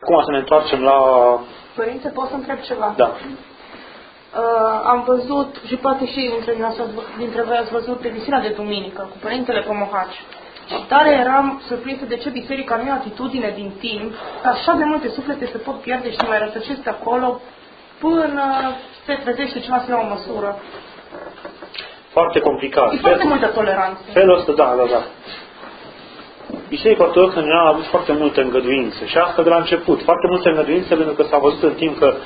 Acum să ne întoarcem la... Părinte, pot să întreb ceva? Da. Am văzut, și poate și dintre voi ați văzut emisiunea de duminică cu Părintele Pomohaci. Și tare eram surprinsă de ce biserica nu e atitudine din timp, că așa de multe suflete se pot pierde și mai rătăcește acolo până se trezește ceva să ia o măsură. Foarte complicat. E foarte multă toleranță. Felul ăsta, da. Biserica Ortodoxă în general a avut foarte multă îngăduință și asta de la început. Foarte multă îngăduință pentru că s-a văzut în timp că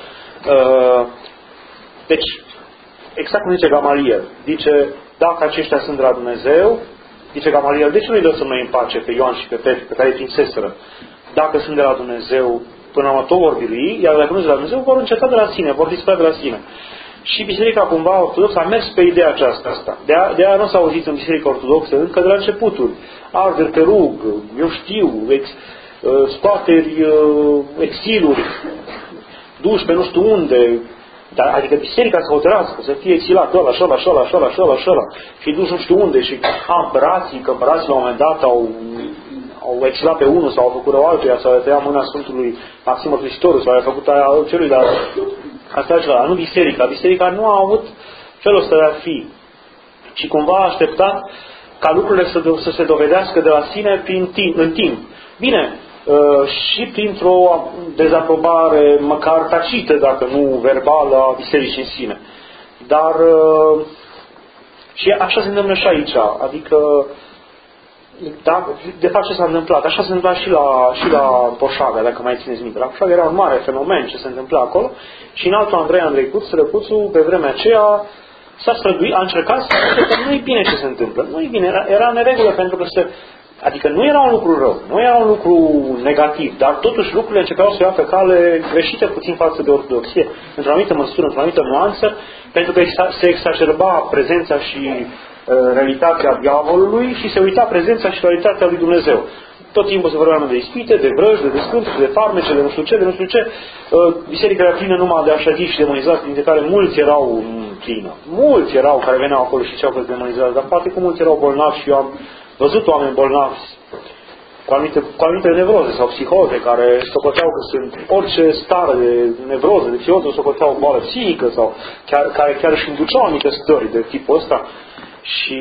deci, exact cum zice Gamaliel, zice, dacă aceștia sunt de la Dumnezeu, zice Gamaliel, de ce nu-i lăsăm noi în pace pe Ioan și pe Petru, pe care îi prinseseră? Dacă sunt de la Dumnezeu, până la urmă vor birui, iar dacă nu sunt de la Dumnezeu, vor înceta de la sine, vor dispărea de la sine. Și Biserica cumva Ortodoxă a mers pe ideea aceasta. De aia nu s-a auzit în Biserica Ortodoxă încă de la începutul. Arderi pe rug, eu știu, scoateri, exiluri, duși pe nu știu unde. Adică biserica să hotărască, să fie exilat ăla, așa, și duși nu știu unde. Și împărații, că împărații la un moment dat au exilat pe unul sau au făcut o altuia, sau au tăiat mâna Sfântului Maxim Mărturisitorul, sau au făcut aia celui, dar asta e altceva. Nu biserica. Biserica nu a avut felul ăsta de a fi. Și cumva a așteptat ca lucrurile să se dovedească de la sine în timp. Bine, și printr-o dezaprobare măcar tacită, dacă nu verbală, a bisericii în sine. Dar și așa se întâmplă și aici. Adică da, de fapt ce s-a întâmplat? Așa se întâmpla și la Poșaga, dacă mai țineți minte. La Poșaga era un mare fenomen ce se întâmpla acolo și în altul Andrei Sărăcuțu, pe vremea aceea, s-a străduit, a încercat să spune că nu e bine ce se întâmplă. Nu e bine, era în neregulă pentru că adică nu era un lucru rău, nu era un lucru negativ, dar totuși lucrurile începeau să ia pe cale greșită puțin față de ortodoxie, într-o anumită măsură, într-o anumită nuanță, pentru că se exacerba prezența și realitatea diavolului și se uita prezența și realitatea lui Dumnezeu. Tot timpul se vorbeam de ispite, de vrăji, de descânturi, de farmece, de nu știu ce, de nu știu ce. Biserica era plină numai de așa și demonizați, dintre care mulți erau plină. Mulți erau care veneau acolo și ce-au fost demonizați, dar poate că mulți erau bolnavi și eu am văzut oameni bolnavi cu anumite nevroze sau psihoze care socoteau că sunt orice stare de nevroză, de psihoză, socoteau o boală psihică sau care chiar își induceau anumite stări de tipul ăsta. Și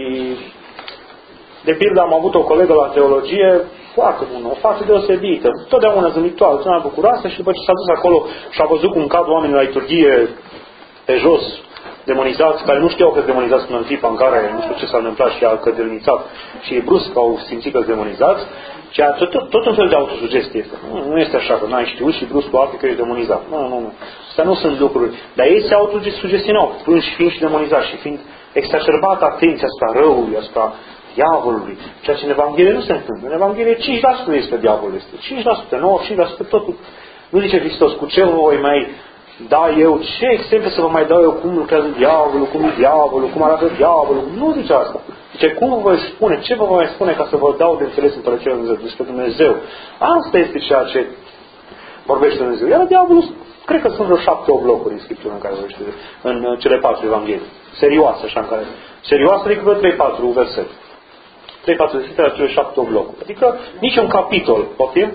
de pildă am avut o colegă la teologie foarte bună, o fată deosebită, totdeauna zâmbitoare, totdeauna bucuroasă și după ce s-a dus acolo și a văzut cum cad oamenii la liturghie pe jos, demonizați, care nu știau că sunt demonizați până în clipa în care nu știu ce s-a întâmplat și a cădălnițat și ei brusc au simțit că sunt demonizați, tot un fel de autosugestie este. Nu este așa că n-ai știut și brusc cu alții că ești demonizat. Nu. Astea nu sunt lucruri. Dar ei se autosugestionau, fiind și demonizați și fiind exacerbată atenția asupra răului, asupra diavolului. Ceea ce în Evanghelie nu se întâmplă. În Evanghelie 5% este diavolul. Este 5%, 95% totul. Nu zice Hristos, cu ce voi mai da eu, ce exemple să vă mai dau eu, cum lucrează diavolul, cum e diavolul, cum arată diavolul. Nu zice asta. Zice, cum vă voi spune, ce vă voi spune ca să vă dau de înțeles Împărăția Lui Dumnezeu, despre Dumnezeu. Asta este ceea ce vorbește Dumnezeu. Iar diavolul, cred că sunt vreo 7-8 locuri în Scriptură în care vorbește, în cele 4 Evanghelii. Serioasă, așa, în care... Serioasă, adică vreo 3-4 versete. 3-4 versete la cele 7-8 locuri. Adică nici un capitol, poftim?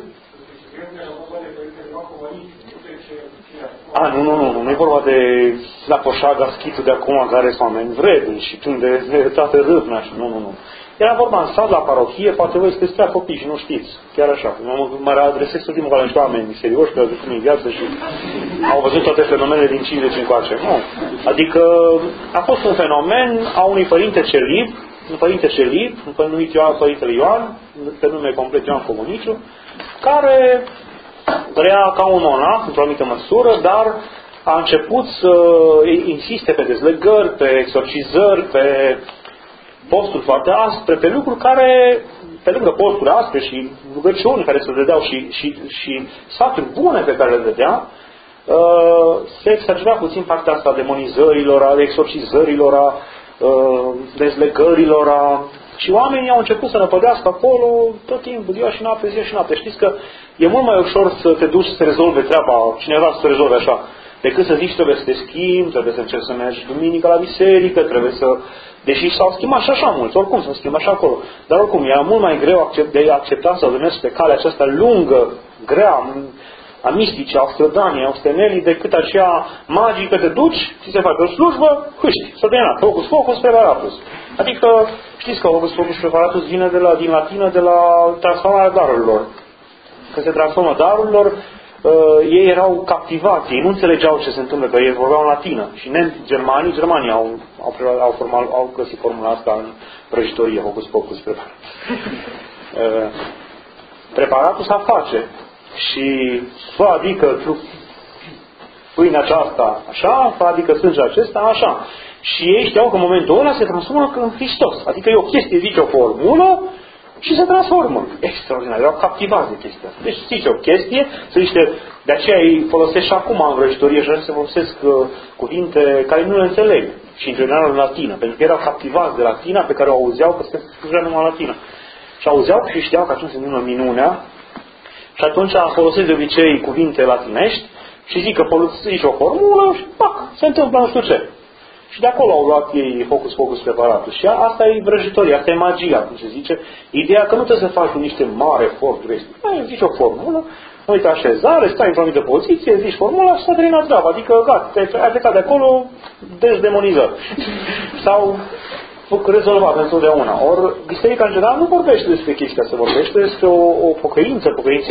Nu e vorba de la Poșaga, schitul de acum care sunt oameni vredni și plin de toate râvna și nu. Era vorba în sat, la parohie, poate voi sunteți prea copii și nu știți. Chiar așa. Mă adresez tot timpul la niște oameni serioși care au zis în viață și au văzut toate fenomenele din 50 încoace. Nu. Adică a fost un fenomen a unui părinte celib, numit Părintele Ioan, pe nume complet Ioan Comuniciu, care vrea ca un monah, într-o anumită măsură, dar a început să insiste pe dezlegări, pe exorcizări, pe posturi foarte aspre, pe lucruri care, pe lângă posturi aspre și rugăciuni care se dădeau și sfaturi bune pe care le dădea, se exagera puțin partea asta a demonizărilor, a exorcizărilor, a dezlegărilor, și oamenii au început să năpădească acolo tot timpul, ziua și noapte. Știți că e mult mai ușor să te duci să rezolve treaba, cineva să se rezolve așa, decât să zici trebuie să te schimbi, trebuie să încerci să mergi duminică la biserică, trebuie să... Deși s-au schimbat și așa mulți, oricum s-au schimbat și acolo. Dar oricum, era mult mai greu de acceptat să mergi pe calea aceasta lungă, grea, a misticii, a strădanii, a ostenelii, decât aceea magică, te duci, ți se face o slujbă, hâști, s-a terminat, hocus pocus preparatus. Adică, știți că hocus pocus preparatus vine din latină, de la transformarea darurilor. Că se transformă darurilor, ei erau captivați, ei nu înțelegeau ce se întâmplă, că ei vorbeau în latină. Și germanii au găsit formula asta în prăjitorie, hocus pocus preparatus. Preparatul să face. Și fă adică pâinea aceasta așa, fă adică sângele acesta așa. Și ei știau că în momentul ăla se transformă în Hristos. Adică e o chestie, zice o formulă și se transformă. Extraordinar, erau captivați de chestia asta. Deci zice o chestie, se zice, de aceea îi folosesc și acum în vrăjitorie și se folosesc cuvinte care nu le înțeleg. Și în general în latină, pentru că erau captivați de latina pe care o auzeau că se scria numai în latină. Și auzeau și știau că atunci se întâmplă minunea. Și atunci folosesc de obicei cuvinte latinești și zic că folosești o formulă și pac, se întâmplă nu știu ce. Și de acolo au luat ei hocus pocus preparatul. Și asta e vrăjitoria, asta e magia, cum se zice. Ideea că nu trebuie să faci cu niște mari eforturi. Zici o formulă, uite așezare, stai într-o anumită poziție, zici formula și s-a terminat treaba. Adică gata, ai plecat de acolo dezdemonizat. Sau rezolvat întotdeauna. Ori biserica în general nu vorbește despre chestia asta, vorbește despre o pocăință. Pocăință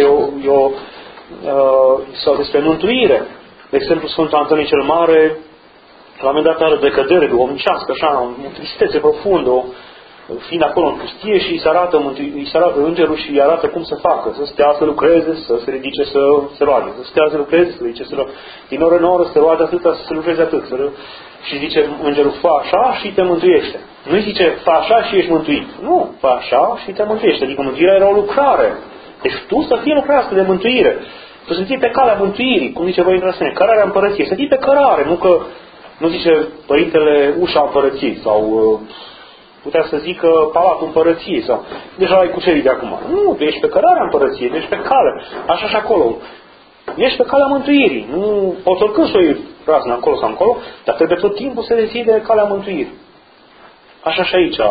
sau despre mântuire. De exemplu, Sfântul Antonie cel Mare, la un moment dat are decădere duhovnicească, așa, o tristețe profundă, fiind acolo în pustie și îi se arată îngerul și îi arată cum să facă, să stea să lucreze, să se ridice să se roage, să stea să lucreze, să se ridice să roage, din oră în oră să se roage atâta, să se lucreze atât. Și zice îngerul, fă așa și te mântuiește. Nu zice, fă așa și ești mântuit. Nu, fă așa și te mântuiește. Adică mântuirea era o lucrare. Deci tu să fii lucrarea asta de mântuire. Tu să fii pe calea mântuirii, cum zice Părintele Sfânt, cărarea împărăției. Să fii pe cărare, nu că, nu zice Părintele ușa împărăției sau putea să zică palatul împărăției sau deja ai cucerit de acum. Nu, tu ești pe cărarea împărăției, tu ești pe cale. Așa și acolo. Ești pe calea mântuirii. Nu poți oricând să o iei razna încolo sau încolo, dar trebuie tot timpul să decide calea mântuirii. Așa și aici.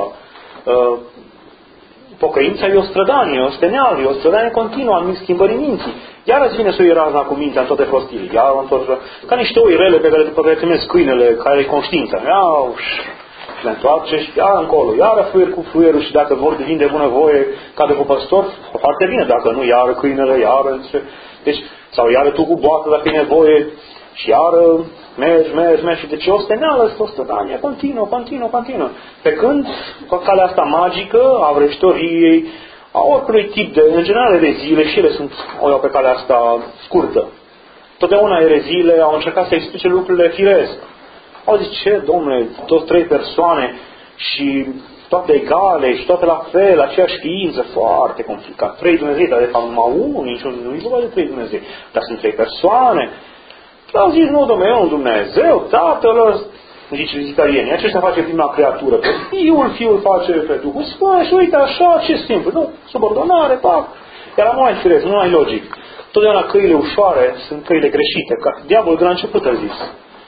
Pocăința e o strădanie, o steneală, e o strădanie continuă a schimbării minții. Iar îți vine să o iei razna cu mintea în toate prostiile. Ca niște oi rele după care primesc câinele, care e conștiința. Și le întoarce și iar încolo, iară fluier cu fluierul și dacă vor devin de bunăvoie ca de cu păstor, foarte bine, dacă nu, iară câinele, iară... Deci, sau iară tu cu boată dacă e nevoie și iară mergi și deci o steneală, o stădanie, continuă. Pe când, cu calea asta magică a vrăjitoriei, a oricărui tip de, în general, ereziile și ele o iau pe calea asta scurtă. Totdeauna ereziile au încercat să explice lucrurile firesc. Au zis, ce, domnule, toți trei persoane și toate egale și toate la fel, aceeași ființă, foarte complicat. Trei Dumnezei, dar de fapt numai unul, nu e vorba de trei Dumnezei, dar sunt trei persoane. Au zis, nu, domnule, e un Dumnezeu, Tatăl ăsta, zice vizitarienii, aceștia face prima creatură pe Fiul face pe Duhul Sfânt și uite așa, ce simplu, nu? Subordonare, pac. Iar nu mai firesc, nu mai logic. Totdeauna căile ușoare sunt căile greșite, ca diavolul de la început a zis.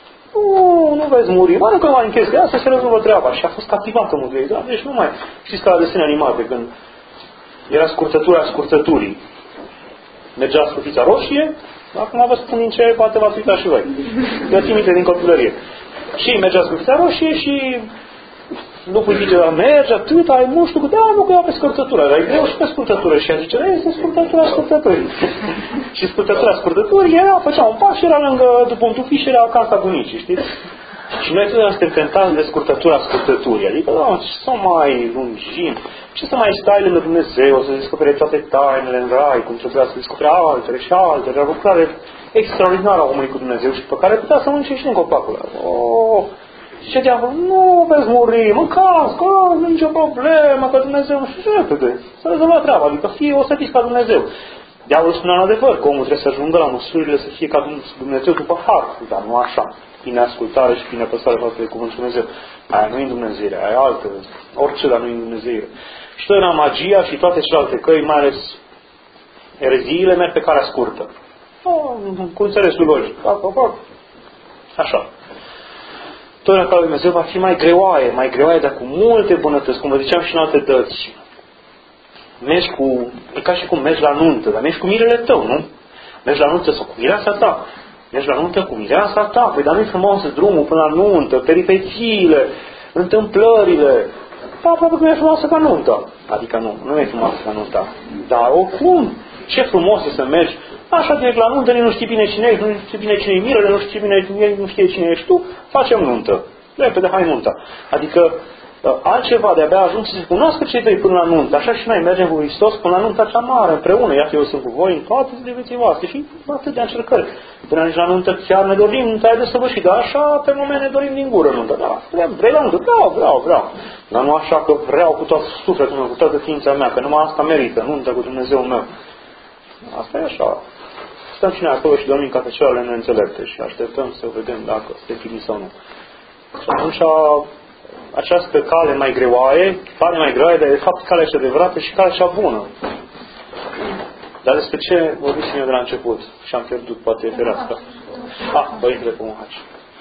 Nu vezi muri, mă, nu că mai închezi de asta se rezolvă treaba. Și a fost captivată mântuirea. Da? Deci nu mai, știți ca la desene animate, când era scurtăturii. Mergea scurtița roșie, acum vă spun din ce, poate v-ați uitat și voi. Vă țin minte din copilărie. Și mergea scurtița roșie și lupul zice, dar merge atât, ai nu știu, nu că iau pe scurtătură, dar e greu și pe scurtătură. Și ea zice, este scurtătura scurtăturii. Și scurtăturii făcea un pas și era lângă, după un tufiș, și era casa bunicii, știți? Și noi totdeauna suntem tentați de scurtăturii. Adică, ce să mai lungim, ce să mai stai lângă Dumnezeu, să descopere toate tainele în rai, cum trebuia să descopere altele și altele, o lucrare extraordinară a omului cu Dumnezeu și pe care putea să mânce și în copacul ăla. Și diavolul, nu veți muri, mâncați, că nu e nicio problemă, că Dumnezeu nu știu repede. Să rezolva treaba, adică o să fiți ca Dumnezeu. Diavolul spune în adevăr că omul trebuie să ajungă la măsurile să fie ca Dumnezeu după har, dar nu așa. Prin ascultare și prin apăsare față de cuvântul Dumnezeu. Aia nu e în Dumnezeire, aia e altă, orice, dar nu e în Dumnezeire. Și tot era magia și toate celelalte căi, mai ales ereziile, merg pe calea scurtă. Cu înțelesul logic. Așa. Tot în calea lui Dumnezeu va fi mai greoaie, dar cu multe bunătăți, cum vă ziceam și în alte dăți. Mergi e ca și cum mergi la nuntă, dar mergi cu mirele tău, nu? Mergi la nuntă sau cu mireasa ta. Mergi la nuntă cu mireasa ta. Păi dar nu-i frumos drumul până la nuntă, peripețiile, întâmplările. Da, aproape că nu e frumoasă ca nunta. Adică nu e frumoasă ca nunta. Dar oricum, ce frumos e să mergi așa direct la nuntă, nu știi bine cine ești, nu știi bine cine e mirele, nu știe cine ești tu, facem nuntă. Repede, hai nunta. Adică altceva, de-abia ajung să se cunoască cei doi până la nuntă. Așa și noi mergem cu Hristos până la nunta cea mare, împreună. Iată, eu sunt cu voi în toate zilele vieții voastre și atât de încercări. Până ajungi la nuntă, chiar ne dorim nunta aia de săvârșit, dar așa, pe moment, ne dorim din gură nuntă. Da, vrei la nuntă? Da, vreau. Dar nu așa că vreau cu tot sufletul meu, cu toată ființa mea, că numai asta merită, nuntă cu Dumnezeu meu. Asta e așa. Stăm și noi acolo și dormim ca pe celelalte neînțelepte și așteptăm să vedem dacă este finit sau nu. Și atunci această cale mai greoaie, pare mai greoaie, dar de fapt calea cea adevărată și calea cea bună. Dar despre ce vorbim eu de la început? Și am pierdut poate fereastra. Părintele Pomohaci.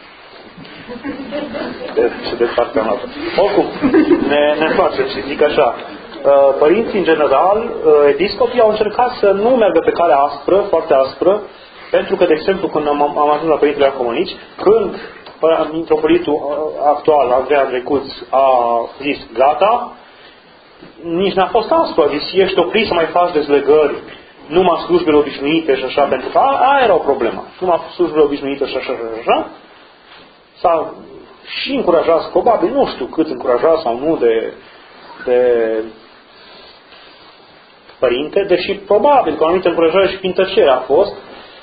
Ce departe am luat. Oricum, ne întoarcem și zic așa. Părinții, în general, episcopii au încercat să nu meargă pe calea aspră, foarte aspră, pentru că, de exemplu, când am ajuns la Părintele Acomonici, când mitropolitul actual, Andrei Trecuț, a zis gata, nici n-a fost aspru, a zis ești oprit să mai faci dezlegări numai slujbele obișnuite și așa, pentru că aia era o problemă. Numai slujbele obișnuite și așa, s-a și încurajat, probabil, nu știu cât încurajat sau nu de părinte, deși probabil că o anumită încurajare și prin tăcere a fost,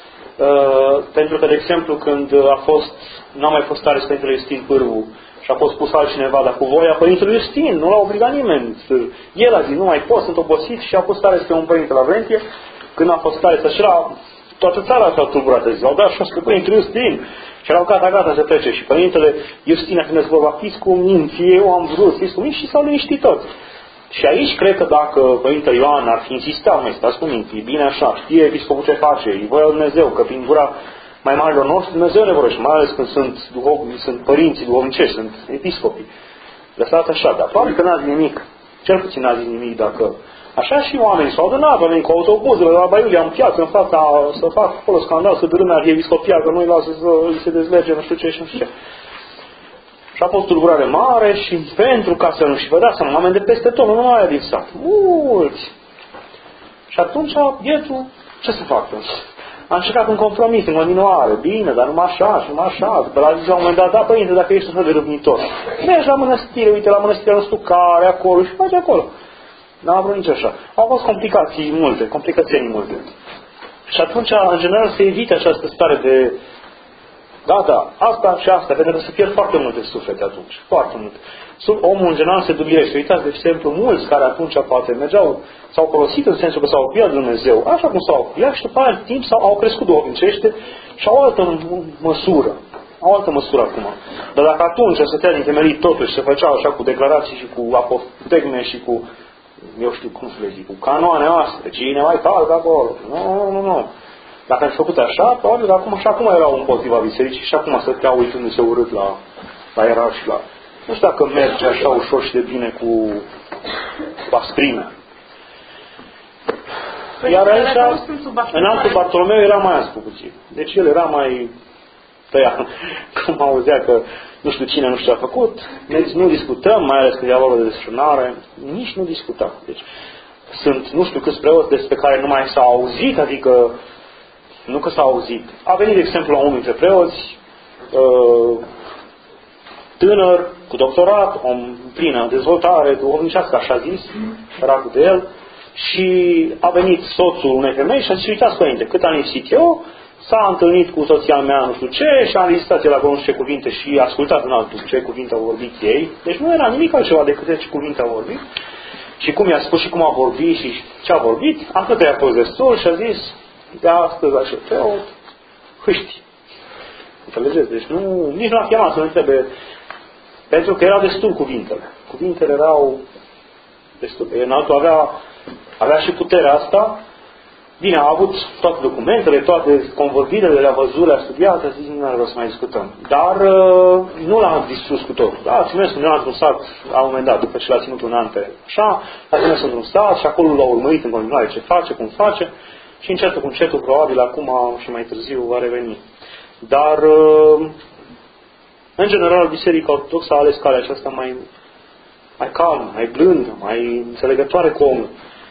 pentru că, de exemplu, când n-a mai fost tare Părintele Iustin Pârvu și a fost pus altcineva, dar cu voia Părintelui Iustin, nu l-a obligat nimeni. El a zis, nu mai pot, sunt obosit și a pus tare pe un părinte la Vrentie, când a fost tare și era toată țara s-a tulburat, zis, au dat șos pe Părintele Iustin și erau gata să plece și Părintele Iustin a când vorba, fiți cu mine, eu am vrut, fiți cu mine și s-au liniștit toți. Și aici cred că dacă Părintele Ioan ar fi insistat, mai stați cu minte, e bine așa, știe episcopul ce face, e voia lui Dumnezeu, că prin gura mai marilor noștri Dumnezeu ne vorbește, mai ales când sunt părinții duhovnicești, sunt episcopii. Lăsați așa, dar probabil că n-a zis nimic, cel puțin n-a zis nimic dacă... Așa și oamenii s-au adunat, oamenii cu autobuzele la Baiulia, în piață, în fața, să fac acolo scandal, să dărâme arhiepiscopia, că nu-i lasă să îi se dezlege, nu știu ce și nu știu ce. Și a fost tulburare mare și pentru ca să nu și vă dați seama, oameni de peste tot, nu numai din sat, mulți. Și atunci, bietul, ce să facă? A încercat un compromis, în continuare, bine, dar numai așa și numai așa. După la zis la un moment dat, da, părinte, dacă ești un fel de râvnitor, mergi la mănăstire, uite la mănăstirea nostru care, acolo și faci acolo. N-am vrut nici așa. Au fost complicații multe. Și atunci, în general, se evite această stare de da, asta și asta, pentru că se pierd foarte multe suflete atunci. Foarte multe. Omul, în general, se dubiește. Uitați, de exemplu, mulți care atunci poate mergeau, s-au folosit în sensul că s-au opiat de Dumnezeu, așa cum s-au opiat și după aia, timp, au crescut duhovnicește și au o altă măsură. Au o altă măsură acum. Dar dacă atunci se stătea din temerii totuși, se făceau așa cu declarații și cu apoftegme și cu, eu știu cum să le zic, cu canoane astea, cine mai calcă acolo. Nu. Dacă ar fi făcut așa, probabil că acum și acum erau împotriva bisericii și acum stăteau uitându-se urât la ierarhi și la... Nu știu dacă merge așa ușor și de bine cu asprimea. Iar aici, în altul Bartolomeu era mai aspru puțin. Deci el era mai tăiat. Cum auzea că nu știu cine, nu știu ce a făcut, deci nu discutăm, mai ales când era vorba de desfrânare, nici nu discutăm. Deci sunt nu știu câți preoți despre care nu mai s-au auzit, adică nu că s-a auzit. A venit, de exemplu, la unul dintre preoți, tânăr, cu doctorat, om plină dezvoltare, duhovnicească, așa zis, săracul de el, și a venit soțul unei femei și a zis, uitați, părinte, cât am lipsit eu, s-a întâlnit cu soția mea, nu știu ce, și a înregistrat el acolo nu știu ce cuvinte și a ascultat în altul ce cuvinte au vorbit ei. Deci nu era nimic altceva decât ce cuvinte au vorbit. Și cum i-a spus și cum a vorbit și ce a vorbit, atât i-a fost destul și a zis, de astăzi așa preot, hâști. Înțelegeți? Deci nici nu a chemat să nu trebuie, pentru că erau destul cuvintele. Cuvintele erau destul. Înaltul avea și puterea asta. Bine, a avut toate documentele, toate convorbirile, le-a văzut, le-a studiat, a zis, nu are rost să mai discutăm. Dar nu l-a distrus cu totul. Da, a ținut într-un sat, la un moment dat, după ce l-a ținut un an pe așa, a ținut într-un sat și acolo l-a urmărit în continuare ce face, cum face. Și încetul cu încetul, probabil acum și mai târziu va reveni. Dar, în general, Biserica Ortodoxă a ales calea aceasta mai calmă, mai blândă, mai înțelegătoare cu omul.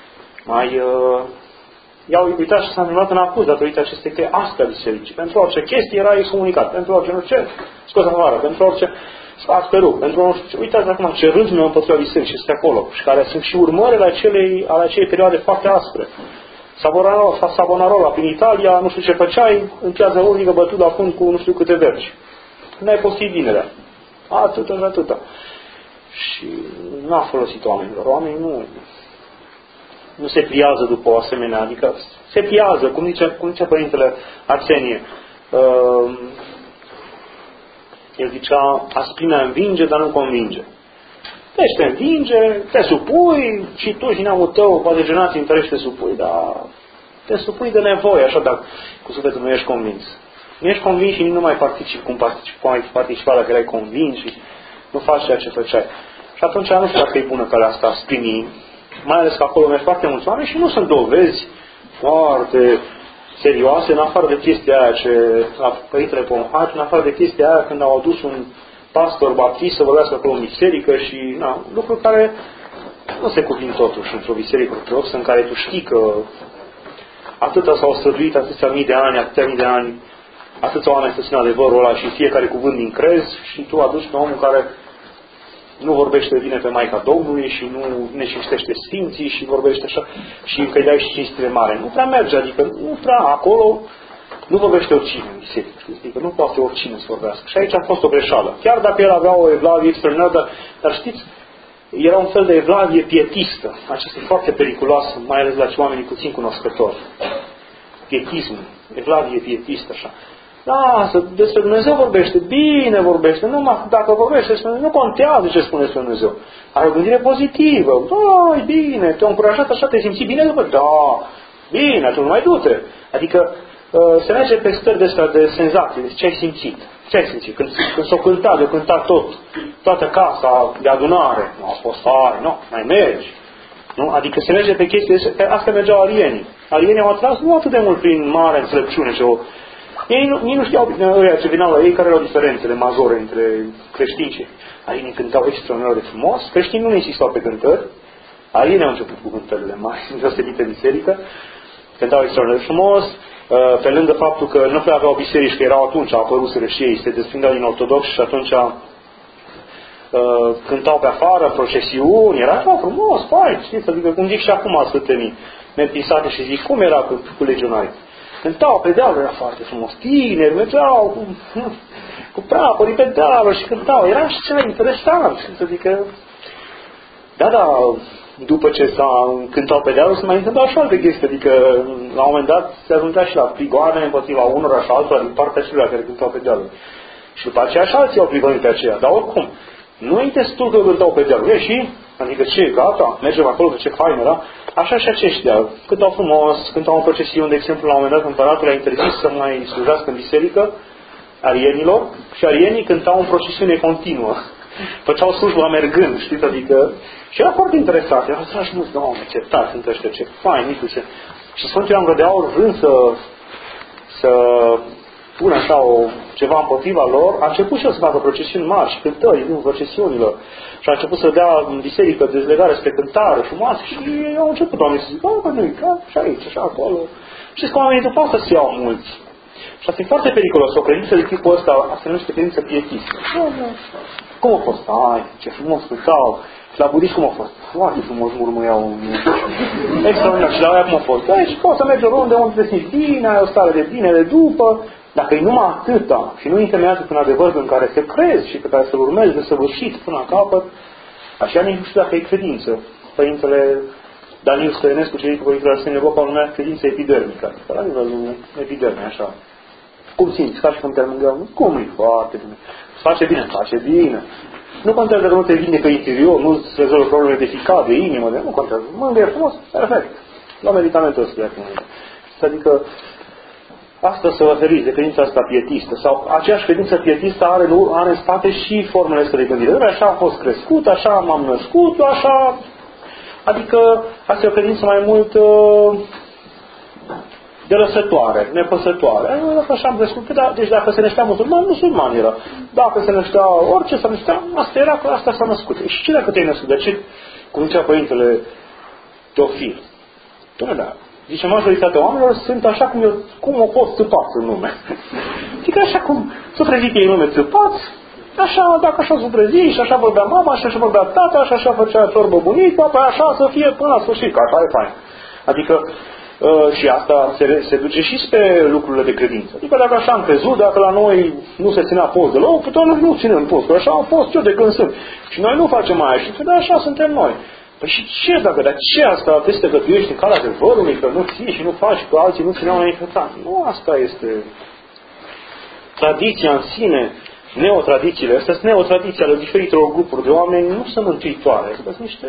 I-au uitat și s-a întâmplat în acuz datorită acestei că astea bisericii. Pentru orice chestie era excomunicat, pentru orice nu ce, scos afară, pentru orice sfat pe rug, pentru nu știu ce. Uitați acum ce râzme împotriva bisericii este acolo și care sunt și urmările ale acelei perioade foarte aspre. Savonarola, prin Italia, nu știu ce făceai, în piața unică bătut la fund cu nu știu câte vergi. N-ai postit vinerea. Atâta și atâta. Și n-a folosit oamenilor. Oamenii nu se pliază după o asemenea, adică se pliază, cum zicea Părintele Arsenie. El zicea, asprimea învinge, dar nu convinge. Deci te învinge, te supui și tu și neamul tău, poate generații întărești te supui, dar te supui de nevoie, așa, dar cu sufletul nu ești convins. Nu ești convins și nu mai participi cum participa la care ai convins și nu faci ceea ce făceai. Și atunci nu știu dacă e bună calea asta a sprimii, mai ales că acolo merg foarte mulți oameni și nu sunt dovezi foarte serioase, în afară de chestia aia ce la Părintele Pomohaci, în afară de chestia aia când au adus un pastor baptist să vorbească acolo în biserică și lucruri care nu se cuvin totuși într-o biserică ortodoxă în care tu știi că atâta s-au străduit, atâția mii de ani, atâția oameni să țină adevărul ăla și fiecare cuvânt din crez și tu aduci pe omul care nu vorbește bine pe Maica Domnului și nu ne cinstește sfinții și vorbește așa și încă îi dai și cinstire mare. Nu prea merge, adică nu prea acolo nu vorbește oricine în biserică. Adică nu poate oricine să vorbească. Și aici a fost o greșeală. Chiar dacă el avea o evlavie extraordinară, dar știți, era un fel de evlavie pietistă. Aceasta e foarte periculoasă, mai ales la oamenii puțin cunoscători. Pietism, evlavie pietistă, așa. Lasă, despre Dumnezeu vorbește, bine vorbește, numai dacă vorbește, nu contează ce spune despre Dumnezeu. Are o gândire pozitivă, da, bine, te-a încurajat așa, te simți bine după, da, bine, atunci nu mai du-te. Adică se merge pe stări de senzații, deci ce ai simțit? Ce ai simțit? Când s-o cânta, de cântat toată casa de adunare, nu a fost fain, nu, mai mergi. Nu? Adică se merge pe chestii, pe astea mergeau arienii. Arienii au atras nu atât de mult prin mare înțelepciune și ei nu știau ce vineau la ei care erau diferențele majore între creștini și arienii cântau extraordinar de frumos, creștinii nu insistau pe cântări, arienii au început cu cântările mai deosebite biserică, cântau extraordinar de frumos, pe lângă faptul că nu prea aveau biserici, că erau atunci, apăruseră și ei, se desprindeau din ortodoxi și atunci cântau pe afară, procesiuni, era așa frumos, fain, știți, adică cum zic și acum sfântenii, merg prin sate și zic, cum era cu legionarii? Cântau pe dealuri, era foarte frumos, tineri, mergeau cu praporii pe dealuri și cântau, era și ceva interesant, știți, adică, da, după ce cântau pe dealuri, se mai întâmplau și alte chestii, adică la un moment dat se ajungea și la prigoane împotriva unora și altora din partea celor care cântau pe dealuri. Și după aceea și alții au prigonit pe aceea, dar oricum, nu e destul că cântau pe dealuri, și? Adică ce, gata, mergem acolo, ce fain era. Așa și aceștia, cântau frumos, cântau în procesiuni, de exemplu, la un moment dat împăratul a interzis să mai slujească în biserică arienilor și arienii cântau în procesiune continuă. Făceau slujba mergând, știți, adică... Și era foarte interesant, erau dragi mulți, Doamne, ce tari sunt ăștia, ce fain, nu știu ce... Și Sfântul Ioan Gură de Aur, vrând să pună așa ceva împotriva lor, a început și el să facă procesiuni mari și cântări din procesiunilor. Și a început să dea în biserică dezlegare spre cântare frumoase și au început oamenii să zic, bă, nu-i ca și aici, așa acolo. Știți că oamenii după asta se iau mulți. Și asta e foarte periculos. O credință de tipul ăsta, asta se numește credință pietistă. Cum a fost? Ai, ce frumos cântau. Și la budist cum a fost? Foarte frumos murmăiau. Extraordinar. Și la aia cum a fost? Deci poți să mergi oriunde unde te simți bine, ai o stare de bine de după. Dacă e numai atâta și nu întemeiază până adevărul în care se crezi și pe care să-l urmezi de săvârșit până la capăt, așa nici nu știu dacă e credință. Părintele Daniel Stăinescu, cei cu Părintele Arsenie Boca, numea credință epidermică. La nivelul epidermii, așa. Cum simți? Ca și când te mângheau? Cum e? Foarte bine. Face bine? Face bine. Nu contează că nu te vindecă interior, nu se rezolvă probleme de ficat, de inimă, nu contează. Mângâie frumos, perfect. La medicamentul ăsta de acum. Adică asta să vă feriți de credința asta pietistă. Sau aceeași credință pietistă are în spate și formele astea de gândire. Așa am fost crescut, așa m-am născut, așa... Adică asta e o credință mai mult de lăsătoare, nepăsătoare. Dacă așa am crescut, deci dacă se năștea musulman era. Dacă se năștea orice se năștea, asta era, că asta s-a născut. Și ce dacă te-ai născut? De ce? Cum zicea Părintele Teofil. Da. Zice, majoritatea oamenilor sunt așa cum o pot țăpați în lume. Adică așa cum s-o trezit ei în lume țăpați, așa, dacă așa s-o trezi, și așa vorbea mama, și așa vorbea tata, și așa făcea sorbă bunica, pe așa să fie până la sfârșit, că așa e fain. Adică, și asta se duce și spre lucrurile de credință. Adică dacă așa am crezut, dacă la noi nu se ținea post deloc, putem nu ținem post, că așa am fost eu de când sunt. Și noi nu facem mai așa, că așa suntem noi. Păi și ce dacă, dar ce asta trebuie să te gătuiești în calea adevărului, că nu ții și nu faci, că alții nu țineau înainte? Nu, asta este tradiția în sine, neotradițiile. Astea sunt neotradiții ale diferitelor grupuri de oameni, nu sunt mântuitoare. Sunt niște...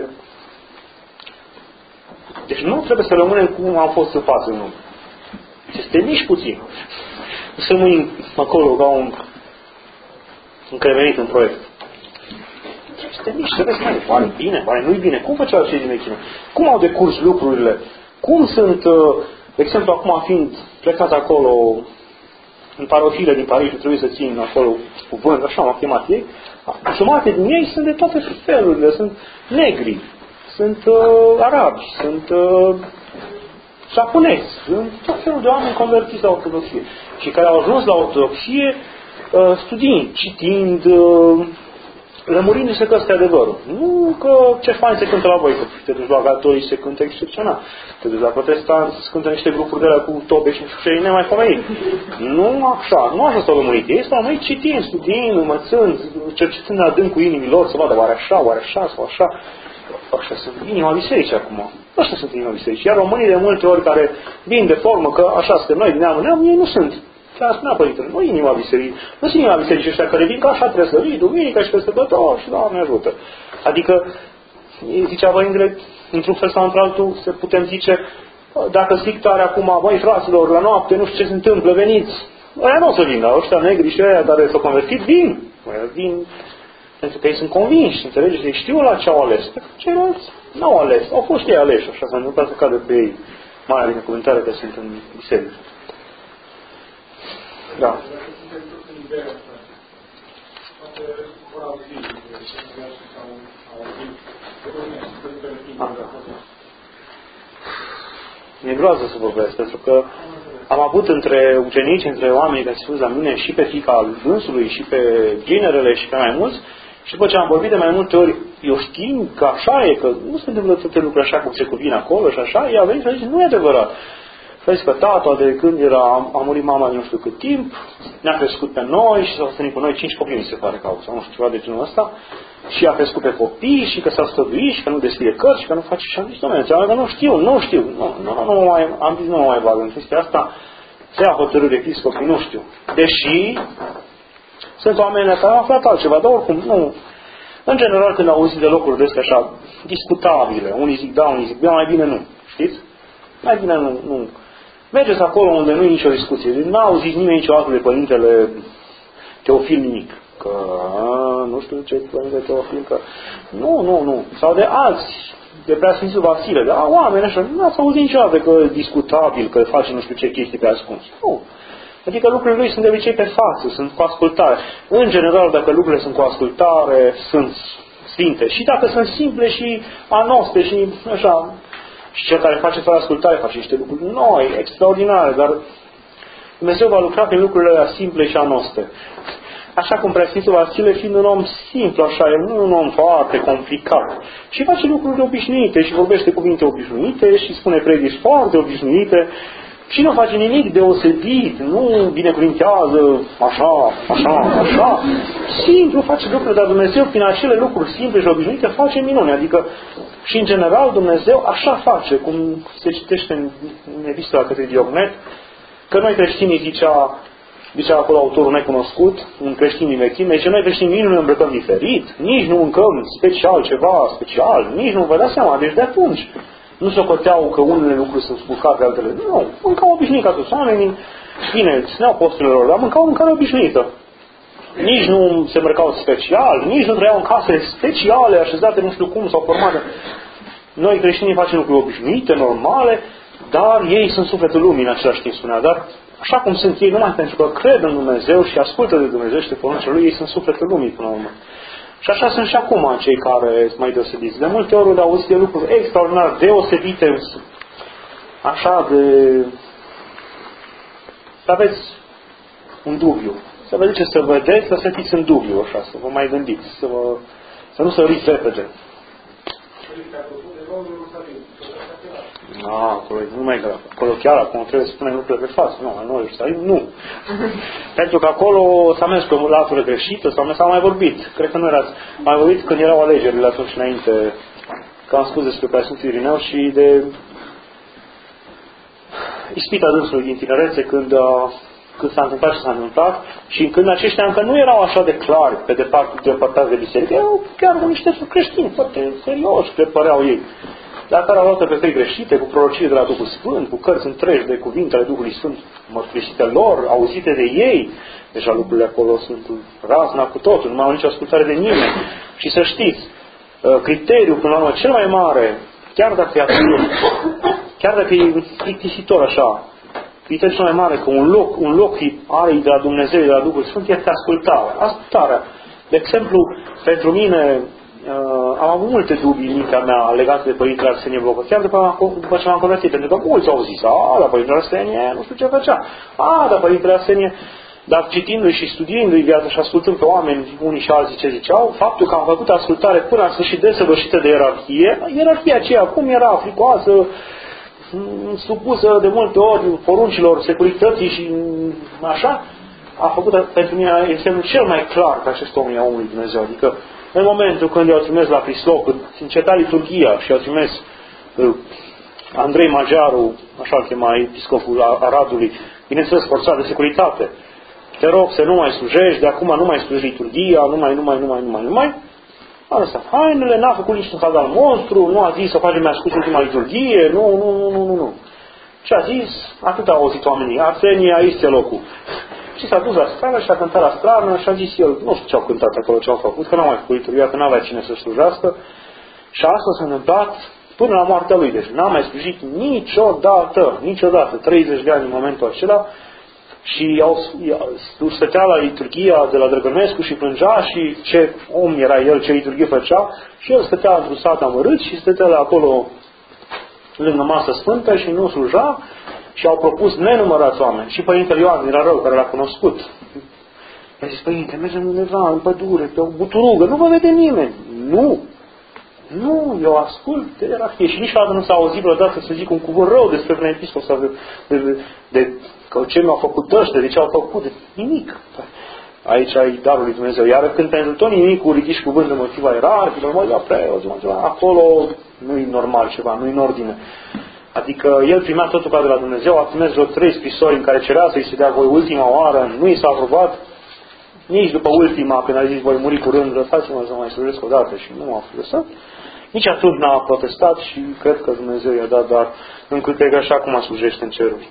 Deci nu trebuie să rămânem cum am fost în față în lume. Este nici puțin. Nu să rămânem acolo ca un încremenit în proiect. Este nici să vezi, oare bine, oare nu-i bine? Cum făceau cei din vechime? Cum au decurs lucrurile? Cum sunt, de exemplu, acum fiind plecat acolo în parohiile din Paris, trebuie să țin acolo cuvânt, așa m-au chemat ei, jumate din ei sunt de toate felurile, sunt negri, sunt arabi, sunt japonezi, sunt tot felul de oameni convertiți la ortodoxie și care au ajuns la ortodoxie studiind, citind, lămurindu-se că ăsta e adevărul. Nu că ce fain se cântă la voi, că te duci la catolici se cântă excepțional. Te duci la protestanți se cântă niște grupuri de alea cu tobe și nu știu ce, nemaipomenit. Nu așa, nu așa s-au lămurit. Ei s-au lămurit citind, studiind, învățând, cercetând în adâncul inimii lor să vadă oare așa sau așa. Așa sunt inima bisericii acum. Așa sunt inima bisericii. Iar românii de multe ori care vin de formă că așa suntem noi din neamul neam, ei nu sunt. Chiar spunea Părintele, nu inima bisericii. Nu sunt inima bisericii ăștia care vin că așa trebuie să vii, duminică și peste tot, și Doamne ajută. Adică, zicea Părintele, într-un fel sau într-altul, se putem zice, dacă zic tare acum, băi fraților, la noapte, nu știu ce se întâmplă, veniți. Aia nu o să vină, ăștia negri și aia care s-au convertit, vin. Vin pentru că ei sunt convinși, înțelegeți? Ei știu la ce au ales. Ceilalți n-au ales, au fost ei aleși, așa s-a întâmplat să cadă pe ei mai ales cuvântare că sunt în biserică. Da. Mi-e groază să vorbesc, pentru că am avut între ucenici, între oamenii care se spus la mine, și pe fiica dânsului, și pe ginerele, și pe mai mulți, și după ce am vorbit de mai multe ori, eu știu că așa e, că nu se întâmplă toate lucruri așa cum se cuvine acolo și așa, ea a venit și a zis, nu e adevărat. Vezi că tata, de când a murit mama de nu știu cât timp, ne-a crescut pe noi și s-a stănit cu noi 5 copii, mi se pare că au, sau nu știu, ceva de genul ăsta, și a crescut pe copii și că s-a stăduit și că nu deschide cărți și că nu face și am zis, dom'le, că nu știu, am zis, nu mai bag în chestia asta, se ia hotărâri episcopii, nu știu. Deși sunt oameni care au aflat altceva, dar oricum, nu. În general, când auzi de locuri de astea așa discutabile, unii zic da, unii zic da, mai bine nu, știți? Mai bine nu. Mergeți acolo unde nu e nicio discuție. N-a auzit nimeni niciodată de Părintele Teofil nimic. Că nu știu ce Părintele Teofil, că nu. Sau de alți, de Preasfințitul Vasile, de oameni așa, n-ați auzit niciodată că e discutabil, că face nu știu ce chestii pe ascuns. Nu. Adică lucrurile lui sunt de obicei pe față, sunt cu ascultare. În general, dacă lucrurile sunt cu ascultare, sunt sfinte. Și dacă sunt simple și anoste și așa... Și cel care face fără ascultare face niște lucruri noi, extraordinare, dar Dumnezeu va lucra prin lucrurile alea simple și anoste. Așa cum Preasfințitul Vasile, fiind un om simplu, așa, e nu un om foarte complicat. Și face lucruri obișnuite și vorbește cuvinte obișnuite și spune predici foarte obișnuite și nu face nimic deosebit, nu binecuvintează așa. Simplu face lucruri, dar Dumnezeu prin acele lucruri simple și obișnuite face minune. Adică și în general Dumnezeu așa face, cum se citește în epistola către Diognet, că noi creștinii zicea acolo autorul necunoscut, un creștin din vechime, zice, noi creștinii nici nu ne îmbrăcăm diferit, nici nu mâncăm special ceva special, nici nu vă dați seama, deci de atunci nu socoteau că unele lucruri sunt spurcate, altele nu, mâncau obișnuit ca toți oamenii, bine, țineau posturile lor, dar mâncau mâncare obișnuită. Nici nu se îmbrăcau special, nici nu trăiau în case speciale, așezate nu știu cum sau formate. Noi creștinii facem lucruri obișnuite, normale, dar ei sunt sufletul lumii în același timp, spunea, dar așa cum sunt ei, numai pentru că cred în Dumnezeu și ascultă de Dumnezeu și de poruncile Lui, ei sunt sufletul lumii până la urmă. Și așa sunt și acum cei care sunt mai deosebiți. De multe ori au auzit de lucruri extraordinar deosebite, așa de... Să aveți un dubiu. Să vă ziceți să vedeți, să fiți în dubiu, așa, să vă mai gândiți, să nu săriți repede. Acolo nu mai grav. Acolo chiar acum trebuie să spunem lucrurile pe față. Nu. Pentru că acolo s-a mers pe o latură greșită sau s-a mai vorbit. Cred că nu erați. Mai vorbit când erau alegerile atunci înainte, că am spus despre Preasfințitul Irineu și de ispita dânsului din tinerețe când s-a întâmplat și s-a întâmplat și când aceștia încă nu erau așa de clari pe depărtați de biserică, erau chiar niște creștini foarte serioși, le păreau ei. Dar care au luat pe căi greșite, cu prorocii de la Duhul Sfânt, cu cărți întregi de cuvinte ale Duhului Sfânt mărturisite lor, auzite de ei. Deja lucrurile acolo sunt razna cu totul, nu mai au nicio ascultare de nimeni. Și să știți, criteriul, până la urmă, cel mai mare, chiar dacă e absolut, chiar dacă e plictisitor așa, criteriul cel mai mare, că un loc are de la Dumnezeu, de la Duhul Sfânt, este ascultarea. Ascultarea. De exemplu, pentru mine, am avut multe dubii în mintea mea legate de Părintele Arsenie Blocă, chiar după ce m-am convertit, pentru că mulți au zis, dar Părintele Arsenie nu știu ce făcea, dar Părintele Arsenie, dar citindu-i și studiindu-i viața și ascultând pe oameni, unii și alții ce ziceau, faptul că am făcut ascultare până în sfârșit desăvârșită de ierarhia aceea, cum era fricoasă, supusă de multe ori poruncilor securității și așa, a făcut pentru mine extremul cel mai clar că acest om e omul lui Dumnezeu. Adică în momentul când i-au trimis la Prislop, când înceta liturghia și i-au trimis Andrei Magiaru, așa-l chema episcopul Aradului, bineînțeles forțat de securitate, te rog să nu mai slujești, de acum nu mai slujești liturghia, numai. A lăsat hainele, n-a făcut niciun hal al monstru, nu a zis să facem mai scurt ultima liturghie, nu. Ce a zis? Atât au auzit oamenii. Arsenie, aici este locul. Și s-a dus la strană și a cântat la strană și a zis el, nu știu ce au cântat acolo, ce au făcut, că n-au mai făcut liturghia, că n-avea cine să slujească. Și asta s-a întâmplat până la moartea lui. Deci n-a mai slujit niciodată, 30 de ani în momentul acela. Și stătea la liturghia de la Drăgănescu și plângea și ce om era el, ce liturghie făcea. Și el stătea într-un sat amărât și stătea la acolo lângă masă sfântă și nu sluja. Și au propus nenumărați oameni. Și Părintele Ioan era rău, care l-a cunoscut. I-a zis, Părinte, mergem undeva, în pădure, pe o buturugă, nu vă vede nimeni. Nu, eu ascult de ierarhie. Și niciodată nu s-a auzit vreodată să zic un cuvânt rău despre un episcop sau de că ce mi-au făcut ăștia, de ce au făcut, de nimic. Aici ai darul lui Dumnezeu. Iar când pentru tot nimicul ridici cuvânt de motiva ierarhilor, acolo nu-i normal ceva, nu-i în ordine. Adică el primea totul ca de la Dumnezeu, a trimis vreo 3 scrisori în care cerea să-i se dea voi ultima oară, nu i s-a aprobat, nici după ultima, când a zis voi muri curând, lăsați-mă să mai slujesc o dată și nu a fost lăsat. Nici atunci n-a protestat și cred că Dumnezeu i-a dat dar încât cred că așa cum slujește în ceruri.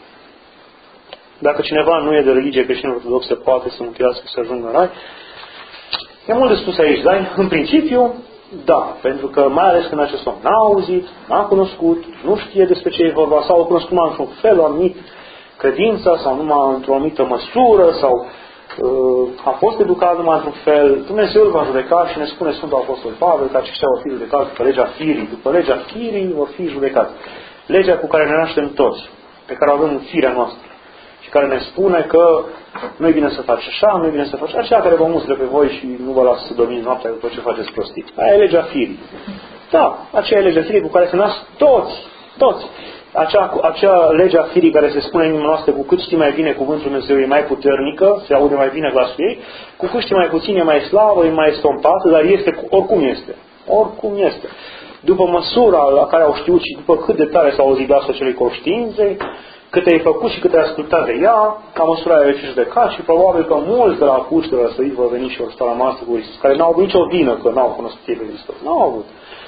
Dacă cineva nu e de religie creștină ortodoxă, poate să mântuiască să ajungă în rai. E mult de spus aici, dar în principiu, da, pentru că mai ales când acest om n-a auzit, n-a cunoscut, nu știe despre ce e vorba, sau a cunoscut numai într-un fel o anumit credința, sau numai într-o anumită măsură, sau a fost educat numai într-un fel, Dumnezeu îl va judeca și ne spune Sfântul Apostol Pavel că aceștia vor fi judecați după legea firii. După legea firii vor fi judecați. Legea cu care ne naștem toți, pe care o avem în firea noastră și care ne spune că nu-i bine să faci așa, nu-i bine să faci aceea care vă mustră pe voi și nu vă lasă să dormiți noaptea după ce faceți prostii. Aia e legea firii. Da, aceea e legea firii cu care se nasc toți. Acea lege a firii care se spune în inima noastră, cu cât știi mai bine cuvântul Dumnezeu e mai puternică, se aude mai bine glasul ei, cu cât știi mai puțin e mai slabă, e mai estompată, dar este oricum este. După măsura la care au știut și după cât de tare s-au auzit glasul acelei conștiințe, cât ai făcut și cât ai ascultat de ea, ca măsura aia veți judecat și probabil că mulți de la apuci de la sărit vor veni și vor sta la masă cu Hristos, care n-au avut nicio vină că n-au cunoscut ei pe Hristos. N-au avut.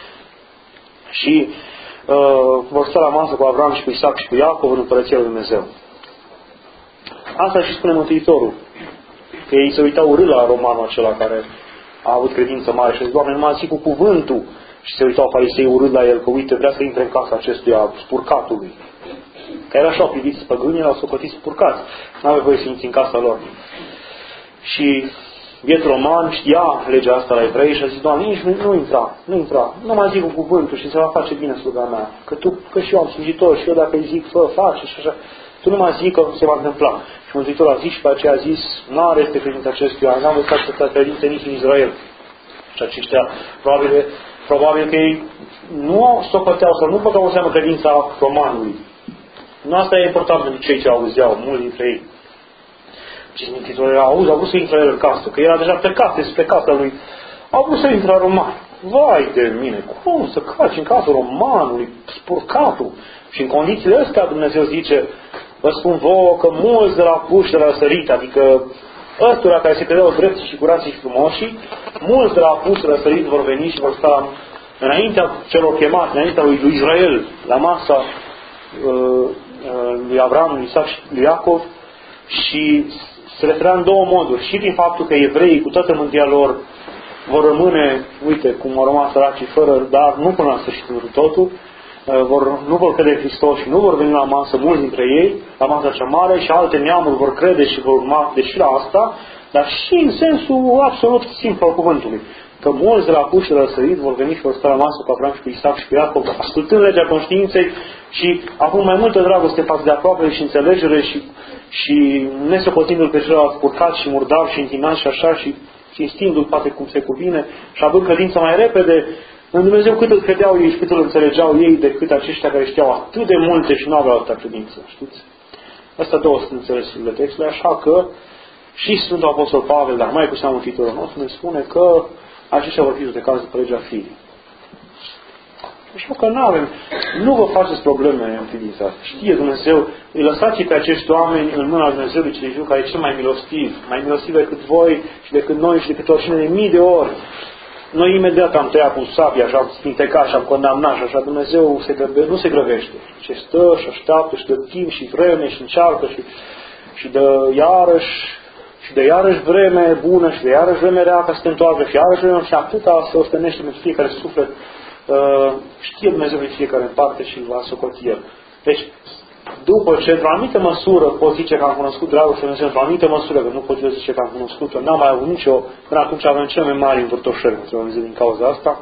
Și vor sta la masă cu Avram și cu Isaac și cu Iacov în Împărăția lui Dumnezeu. Asta și spune Mântuitorul. Că ei se uitau urât la romanul acela care a avut credință mare și a zis, Doamne, numai zi cu cuvântul. Și se uitau farisei urât la el, că uite, vrea să intre în casa acestuia spurcatului. Că era așa, priviți păgânii, l-au socotit spurcați. Nu avea voie să inți în casa lor. Și bietul roman știa legea asta la evrei și a zis, Doamne, nici nu intra, nu mai zic cu cuvântul și se va face bine sluga mea. Că și eu am slujitor și eu dacă îi zic, face și așa. Tu nu mai zic că se va întâmpla. Și Mântuitorul a zis și pe aceea a zis, mare este credința acestuia, n-am văzut această credință nici în Israel. Și aceștia, probabil că ei nu socoteau sau nu băgau în seamă credința romanului. Nu asta e important pentru cei ce auzeau, mulți dintre ei. Și Mântuitorul au vrut să intre el în casă, că era deja plecat despre casa lui. Au vrut să intre romani. Vai de mine, cum să caci în casa romanului, spurcatul? Și în condițiile astea Dumnezeu zice, vă spun vouă că mulți de la puși de la sărit, adică ăstora care se credeau drepți și curați și frumoși, mulți de la puși de la sărit vor veni și vor sta înaintea celor chemați, înaintea lui Israel, la masa lui Avram, lui Isaac și lui Iacov, și se referea în două moduri. Și prin faptul că evreii, cu toată mântuirea lor, vor rămâne, uite, cum au rămas săracii fără, dar nu până la sfârșitul totul, nu vor crede în Hristos și nu vor veni la masă mulți dintre ei, la masa cea mare, și alte neamuri vor crede și vor urma, deși la asta, dar și în sensul absolut simplu al cuvântului. Că mulți de la puși de la sărit vor veni și vor sta la masă cu Avram și cu Isaac și cu Iacov, ascultând legea conștiinței și având mai multă dragoste față de aproape și înțelegere și nesocotindu-l pe celălalt purcat și murdar și întinat și așa și cinstindu-l poate cum se cuvine și având credință mai repede în Dumnezeu cât îl credeau ei și cât îl înțelegeau ei decât aceștia care știau atât de multe și nu aveau altă credință. Știți? Astea două sunt înțelesurile textului, așa că și Sfântul Apostol Pavel, dar mai cu seamă Mântuitorul nostru, ne spune că aceștia vor fi judecați după legea firii. Așa că nu vă faceți probleme în privința asta. Știe Dumnezeu, îi lăsați pe acești oameni în mâna Dumnezeului cel viu, care e cel mai milostiv decât voi și decât noi și decât oricine de mii de ori. Noi imediat am tăiat cu sabia și am spintecat și am condamnat și așa Dumnezeu nu se grăbește. Ce stă și așteaptă și dă timp și vreme și încearcă și dă iarăși vreme bună și de iarăși vreme rea ca să te întoarcă și iarăși vreme și atâta să ostenește pentru fiecare suflet. Știe Dumnezeu de fiecare în parte și îl va socoti El. Deci, după ce într-o anumită măsură pot zice că am cunoscut dragostea Dumnezeu, într-o anumită măsură, că nu pot zice că am cunoscut-o, n-am mai avut nicio, până atunci avem cele mai mari învârtoșări cu Dumnezeu din cauza asta.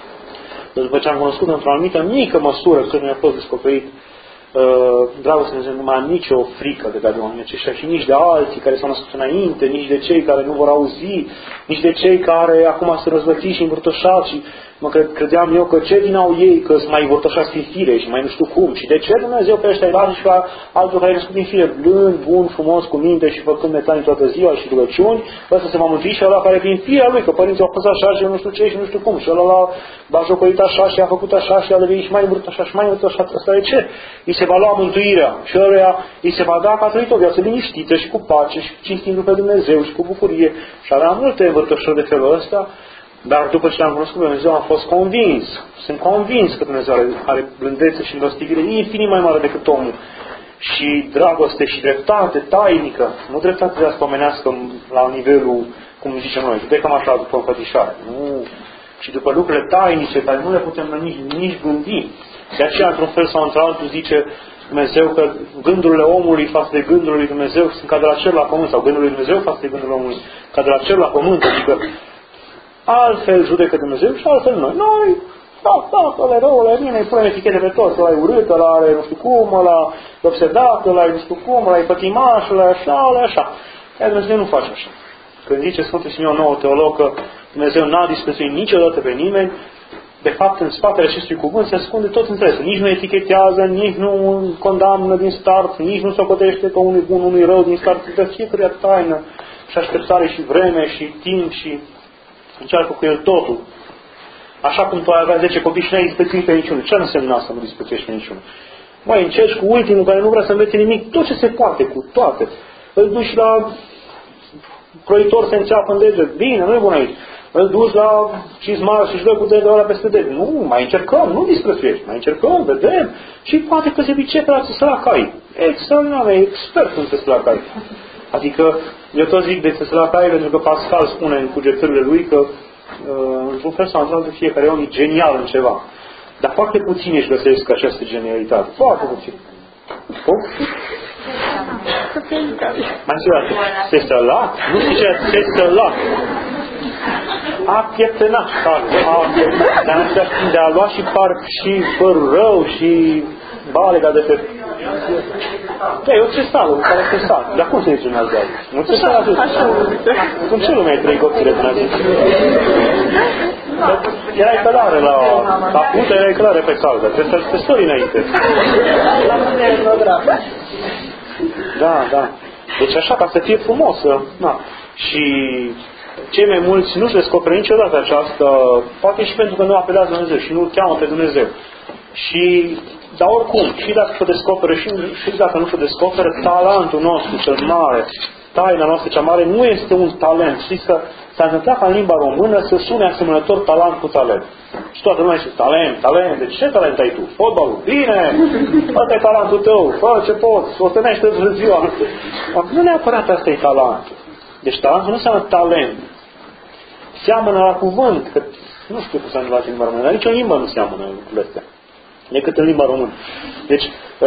După ce am cunoscut într-o anumită mică măsură, când mi-a fost descoperit dragostea Dumnezeu, nu mai am nicio frică de la oamenii aceștia și nici de alții care s-au născut înainte, nici de cei care nu vor auzi, nici de cei care acum se răzvăți și învârtoșați și credeam eu că ce din au ei că sunt mai învârtoșați prin fire și mai nu știu cum și de ce Dumnezeu pe ăștia îi lasă și la altul care născut prin fire blând, bun, frumos, cu minte și făcând metanii toată ziua și rugăciuni, ăsta se va mântui și ăla care prin firea lui, că părinții au fost așa și nu știu ce și nu știu cum și ăla l-a bajocorit așa și a făcut așa și a devenit și mai învârtoșat și mai învârtoșat. Asta de ce? Îi se va lua mântuirea și ăruia îi se va da ca trăit o viață liniștită și cu pace și cinstindu pe Dumnezeu și cu bucurie și avea multe învârtoșări de felul ăsta. Dar după ce am cunoscut pe Dumnezeu, am fost convins. Sunt convins că Dumnezeu are blândețe și milostivire infinit mai mare decât omul. Și dragoste și dreptate tainică. Nu dreptate de a spomenească la nivelul, cum zicem noi, judecăm așa după înfățișare. Nu. Și după lucrurile tainice, care nu le putem nici gândi. De aceea, într-un fel sau într-altul, zice Dumnezeu că gândurile omului față de gândurile lui Dumnezeu sunt ca de la cer la pământ. Sau gândurile lui Dumnezeu față de gândurile omului ca de la cer la pământ. Adică altfel judecă Dumnezeu și altfel noi. Noi, ăla e rău, ăla e bine, îi punem etichete pe toți, ăla e urât, ăla are nu știu cum, ăla e obsedat, ăla e nu știu cum, ăla e pătimaș, ăla e așa. Iar Dumnezeu nu face așa. Când zice Sfântul Simeon Nou teolog că Dumnezeu n-a disprețuit niciodată pe nimeni, de fapt în spatele acestui cuvânt se ascunde tot înțelesul. Nici nu etichetează, nici nu condamnă din start, nici nu socotește pe unui bun, unui rău din start, de fiecare taină și așteptare și vreme și timp și încearcă cu el totul. Așa cum tu ai avea 10 copii și n-ai disprețuit pe niciunul. Ce însemna să nu disprețuiești pe niciunul? Mai încerci cu ultimul care nu vrea să învețe nimic, tot ce se poate, cu toate. Îl duci la croitor să înceapă în deget. Bine, nu e bun aici. Îl duci la cizmar și își dă cu degetul ăla peste deget. Nu, mai încercăm, nu disprețuiești. Mai încercăm, vedem. Și poate că se pricepe la țesălacai. Extraordinar, e expert în țesălacai. Adică, eu tot zic de țesălacai pentru că Pascal spune în cugetările lui că într-un fel sau într-altul fiecare om e genial în ceva. Dar foarte puțini își găsesc această genialitate. Foarte puțin. Cum? Mai știu, sesălat? Nu știu ce sesălat. A pieptănat calul. De a lua și parc și părul rău și balega de pe... E o țesară, un care țesară. Dar cum se zice în altă? Nu țesară atât. Cum ce lume ai trei copile până azi? Erai călare la punte, erai călare pe caldă. Trebuie să te sori înainte. Da. Deci așa, ca să fie frumosă. Da. Și cei mai mulți nu-și descoperă niciodată această, poate și pentru că nu apelează la Dumnezeu și nu-L cheamă pe Dumnezeu. Dar oricum, și dacă și-o descoperă și dacă nu și-o descoperă, talentul nostru cel mare, taina noastră cea mare, nu este un talent. Știți că s-a întâmplat ca în limba română să sune asemănător talent cu talent. Și toată lumea zice, talent. De ce talent ai tu? Fotbalul? Bine! Ăsta e talentul tău. Fă ce poți. O stănește în ziua. Nu neapărat asta e talentul. Deci talentul nu înseamnă talent. Seamănă la cuvânt. Că nu știu cum s-a întâmplat în limba română. Dar nicio limbă nu seamănă în lucrurile astea. Decât în limba română. Deci,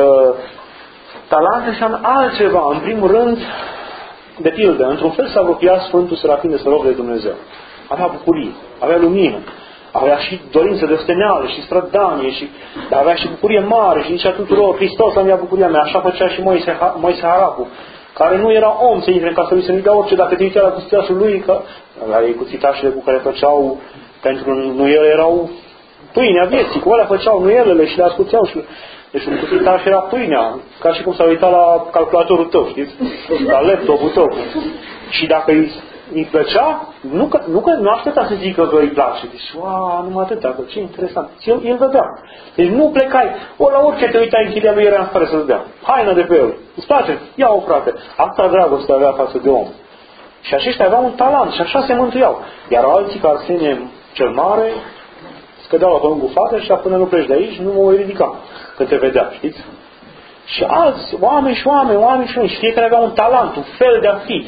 talent înseamnă altceva. În primul rând, de pildă, într-un fel s-a apropiat Sfântul Serafim de Sărov de Dumnezeu. Avea bucurie, avea lumină, avea și dorință de osteneală și strădanie, dar avea și bucurie mare și zicea tuturor, Hristos am ia bucuria mea, așa făcea și Moise Haracu, care nu era om să intre în casa lui să nu-i dea orice, dacă te uitea la cuțitașul lui, că avea ei cuțitașele cu care făceau, pentru nu ele erau pâinea vieții, cu alea făceau nuielele și le ascuțeau și... Deci un cuțitaș era pâinea, ca și cum s-a uitat la calculatorul tău, știți? La laptopul tău. Și dacă îi plăcea, nu aștepta să zică că îi place. Deci, numai atâta, ce interesant. El dădea. Deci nu plecai. La orice te uitai în chilia lui era în stare să-ți dea. Haină de pe el. Îți place? Ia-o, frate. Asta dragoste avea față de om. Și aceștia aveau un talent și așa se mântuiau. Iar alții, ca Arsenie cel Mare, scădeau la pământ cu față și până nu pleci de aici, nu mă voi ridica. Când te vedea, știți? Și alți, oameni și fiecare avea un talent, un fel de a fi.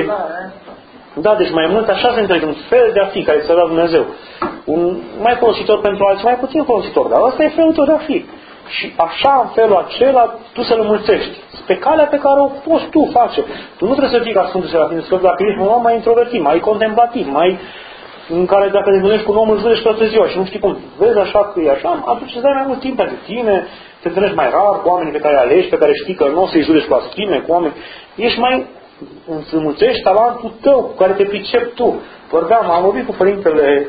Deci mai mult așa se întrege, un fel de a fi care ți-a dat Dumnezeu. Un mai folositor pentru alții, mai puțin folositor, dar ăsta e felul tău de a fi. Și așa, în felul acela, tu să-l înmulțești. Pe calea pe care o poți tu face. Tu nu trebuie să fii ca Sfântul Serafim, dacă ești un om mai introvertit, mai contemplativ, mai... în care dacă te întâlnești cu un om îl judești toată ziua și nu știi cum vezi așa că e așa, atunci îți dai mai mult timp pentru tine, te întâlnești mai rar cu oamenii pe care alegi, pe care știi că nu o să-i judești cu aspime, cu oameni. Ești mai, înmulțești talentul tău cu care te pricepi tu. Am vorbit cu părintele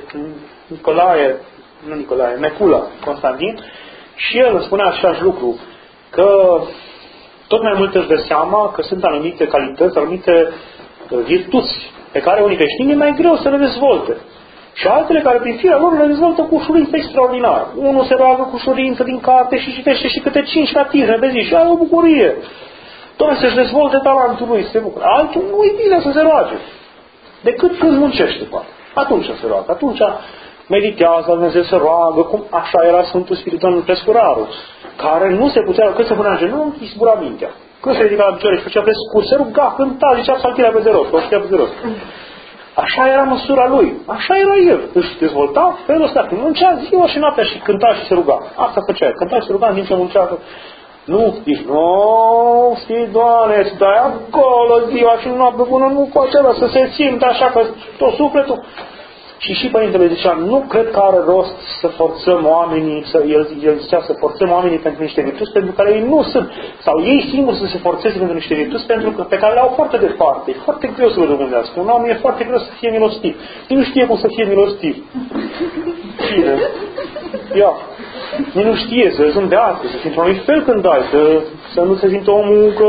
Necula Constantin și el îmi spunea același lucru, că tot mai mult își dă seama că sunt anumite calități, anumite virtuți pe care unii creștini e mai greu să le dezvolte. Și altele care prin firea lor le dezvoltă cu ușurință extraordinară. Unul se roagă cu ușurință din carte și citește și câte 5 catizme pe zi și are o bucurie. Doamne, să-și dezvolte talentul lui, să se bucură. Altul nu e bine să se roage. Decât să muncește, poate. Atunci se roagă. Atunci meditează, Dumnezeu se roagă, cum așa era Sfântul Spiriton Prescuraru, care nu se putea, cât se punea în genunchi, îi zbura mintea. Când se ridica la picioare și făcea prescurs, se ruga, cânta, zicea psaltirea pe de rost, o știa pe de rost. Așa era măsura lui, așa era el. Își dezvolta felul ăsta, când muncea ziua și noaptea și cânta și se ruga. Asta făcea, cânta și se ruga în timp ce muncea. Nu, zici, nu, știi, Doamne, stai acolo ziua și noaptea până nu cu acela să se simtă așa că tot sufletul. Și Părintele zicea, nu cred că are rost să forțăm oamenii, el zicea să forțăm oamenii pentru niște virtuți pentru care ei nu sunt, sau ei singuri să se forțeze pentru niște virtuți pe care le au foarte departe. E foarte greu să le dobândească. Un om e foarte greu să fie milostiv. Ei nu știe cum să fie milostiv. Cine? Ia. Ei nu știe să zâmbească, să simtă un fel când dai, să nu se simtă omul că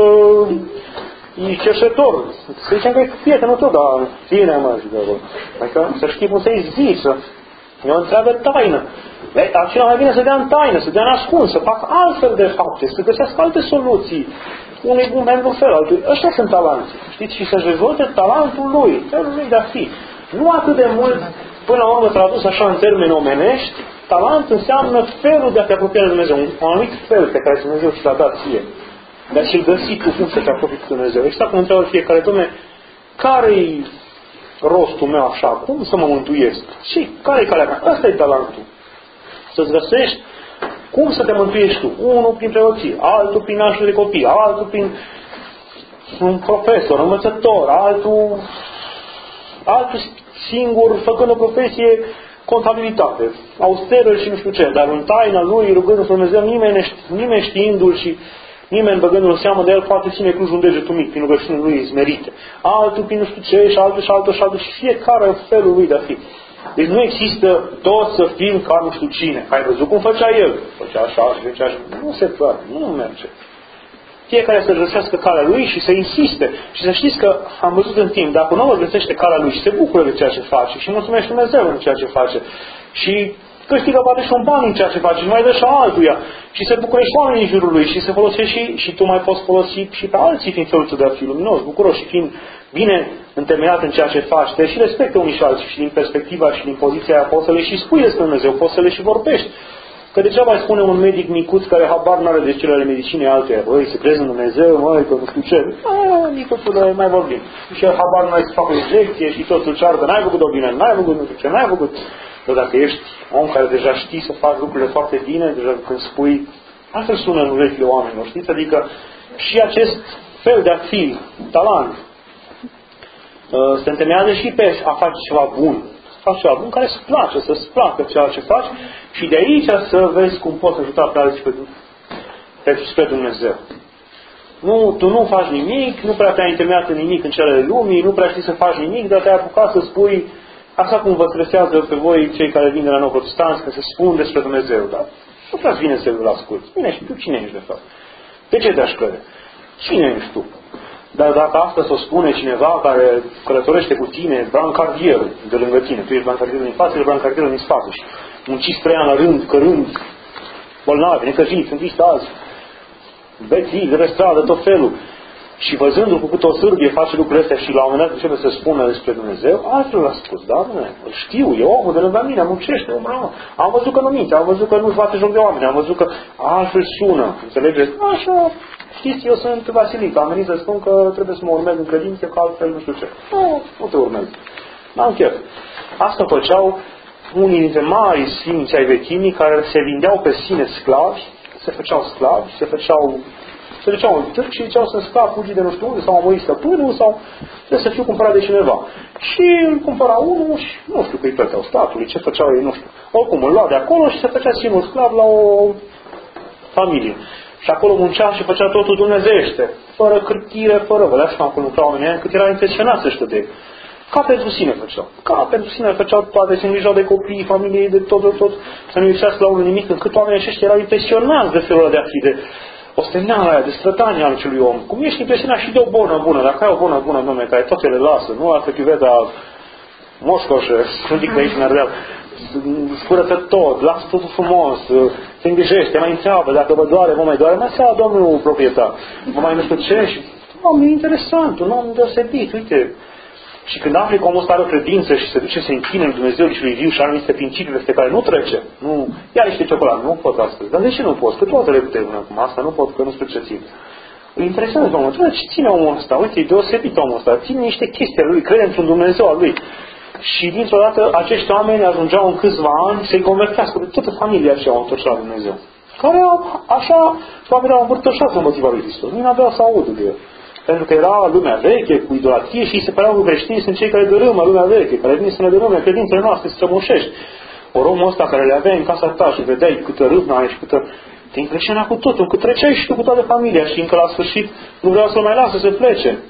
e cerșetor. Să zicem că e prietenul tău, dar bine mă, zic de acolo. Adică să știi cum să-i zici, e o întreagă taină. Acela mai bine să dea în taină, să dea în ascuns, să facă altfel de fapte, să găsească alte soluții. Unul e bun pentru fel, altul. Ăștia sunt talenții. Știți? Și să-și dezvolte talentul lui, felul lui de a fi. Nu atât de mult, până la urmă tradus așa în termeni omenești, talent înseamnă felul de a te apropia de Dumnezeu. Un anumit fel pe care Dumnezeu ți l-a dat ție. Dar și-l găsi tu cum să te apropii cu Dumnezeu. Exact cum întreabă fiecare, Dom'le, care-i rostul meu așa? Cum să mă mântuiesc? Și care-i calea mea? Ăsta e talentul. Să-ți găsești Cum să te mântuiești tu? Unul prin preoție, altul prin naștere de copii, altul prin un profesor, învățător, altul singur, făcând o profesie, contabilitate, austeră și nu știu ce, dar în taina lui, rugându-se Dumnezeu, nimeni știindu-l și nimeni băgându-l în seamă de el, poate ține crujul un degetul mic, prin rugăciunile lui izmerite. Altul prin nu știu ce, și altul și fiecare felul lui de a fi. Deci nu există toți să fim ca nu știu cine. Ai văzut cum făcea el? Făcea așa și făcea așa. Nu se poate, nu merge. Fiecare să găsească calea lui și să insiste. Și să știți că am văzut în timp, dacă un om găsește calea lui și se bucură de ceea ce face și mulțumește Dumnezeu în ceea ce face și câștigă poate și un ban în ceea ce face și mai dă și altuia și se bucură și oamenii în jurul lui și se folosește și tu mai poți folosi și pe alții fiind felul tău de a fi luminos, bucuros și fiind bine întemeiat în ceea ce faci, te și respectă unii și alții și din perspectiva și din poziția aia poți să le și spui despre Dumnezeu, poți să le și vorbești. Că degeaba îi spune un medic micuț care habar n-are de cele ale medicinei altuia, băi, să crezi în Dumnezeu, măi, că nu știu ce, micuțul, mai vorbim. Și el habar n-ai să facă o injecție și totul ceartă, n-ai făcut-o bine, n-ai făcut nu știu ce, n-ai făcut. Dar dacă ești om care deja știi să faci lucrurile foarte bine, deja când spui, astfel sună în urechile oamenilor, știți? Adică și acest fel de a fi, talent, se întemeiază și pe a face ceva bun. Faci ceva bun care îți place, să-ți placă ceea ce faci și de aici să vezi cum poți ajuta pe alții spre Dumnezeu. Nu, tu nu faci nimic, nu prea te-ai întemeiat în nimic în cele lumii, nu prea știi să faci nimic, dar te-ai apucat să spui, așa cum vă stresează pe voi cei care vin de la nou protestanți, că se spun despre Dumnezeu, dar nu prea vine să-l asculți. Bine, și tu cine ești de fapt? De ce te-aș crede? Cine ești tu? Dar dacă asta s-o spune cineva care călătorește cu tine, brancardierul de lângă tine, tu ești brancardierul din față, ești brancardierul din spate și munciți 3 ani la rând, cărând, bolnavi, necăjiți, sunt viște azi, beții, de stradă, tot felul. Și văzându-l cu cât o sârbie face lucrurile astea și la un moment dat începe să spună despre Dumnezeu, altfel l-a spus, da, îl știu, e omul de lângă mine, muncește, am văzut că nu minte, am văzut că nu-și bate joc de oameni, am văzut că altfel sună, înțelegeți? Așa, știți, eu sunt Vasilic, am venit să spun că trebuie să mă urmez în credință, că altfel nu știu ce. Nu te urmez. N-am chef. Asta făceau unii dintre mari sfinți ai vechimii care se vindeau pe sine sclavi, se făceau sclavi, se duceau în târg și ziceau să sclav fugit de nu știu unde, sau a murit stăpânul, sau trebuie să fiu cumpărat de cineva. Și îl cumpăra unul și nu știu că-i plăteau statului, ce făceau ei, nu știu. Oricum îl lua de acolo și se făcea singur sclav la o familie. Și acolo muncea și făcea totul dumnezeiește, fără cârtire, fără, vă dați seama cum lucrau oamenii, cât erau impresionați să știu de ei. Ca pentru sine făceau. Ca pentru sine făceau toate, se îngrijau de copii, familiei, de tot, să nu lipsească la unul nimic, încât oamenii aceștia erau impresionați de felul ăla de a fi, de osteneala aia, de strădania al acelui om. Cum ești impresionat și de o bonă bună, dacă ai o bonă bună, dom'le, care toate le lasă, nu lasă chiveta moșcoșă, nu zic de aici în Ardeal, scurăță tot, lasă totul frumos, se îngrijește, mai întreabă, dacă vă doare, vă mai doare, mai seama domnul proprietar, vă mai nu știu ce și, om, e interesant, un om deosebit, uite. Și când afli că omul ăsta are o credință și se duce să închină în Dumnezeu și lui viu și are niște principii peste care nu trece, nu, ia niște ciocolată, nu pot astăzi. Dar de ce nu poți? Că toate le putem acum, asta nu pot, că nu spre ce țin. Îi interesează omul, ce ține omul ăsta? Uite, e deosebit omul ăsta, ține niște chestii ale lui, crede într-un Dumnezeu al lui. Și dintr-o dată acești oameni ajungeau în câțiva ani să-i convertească de toată familia aceea o întors la Dumnezeu. Care așa, probabil au împărtășat în motiva lui Hristos. Nu aveau să audă de el. Pentru că era lumea veche, cu idolatrie și îi se păreau că creștinii sunt cei care dărâmă lumea veche, care vin să ne dărâme credințele noastre strămoșești. Omul ăsta care le aveai în casa ta și vedeai câtă râvnă are și câtă... Te impresiona cu totul, încât treceai și tu cu toată familia și încă la sfârșit nu vreau să-l mai lasă să plece.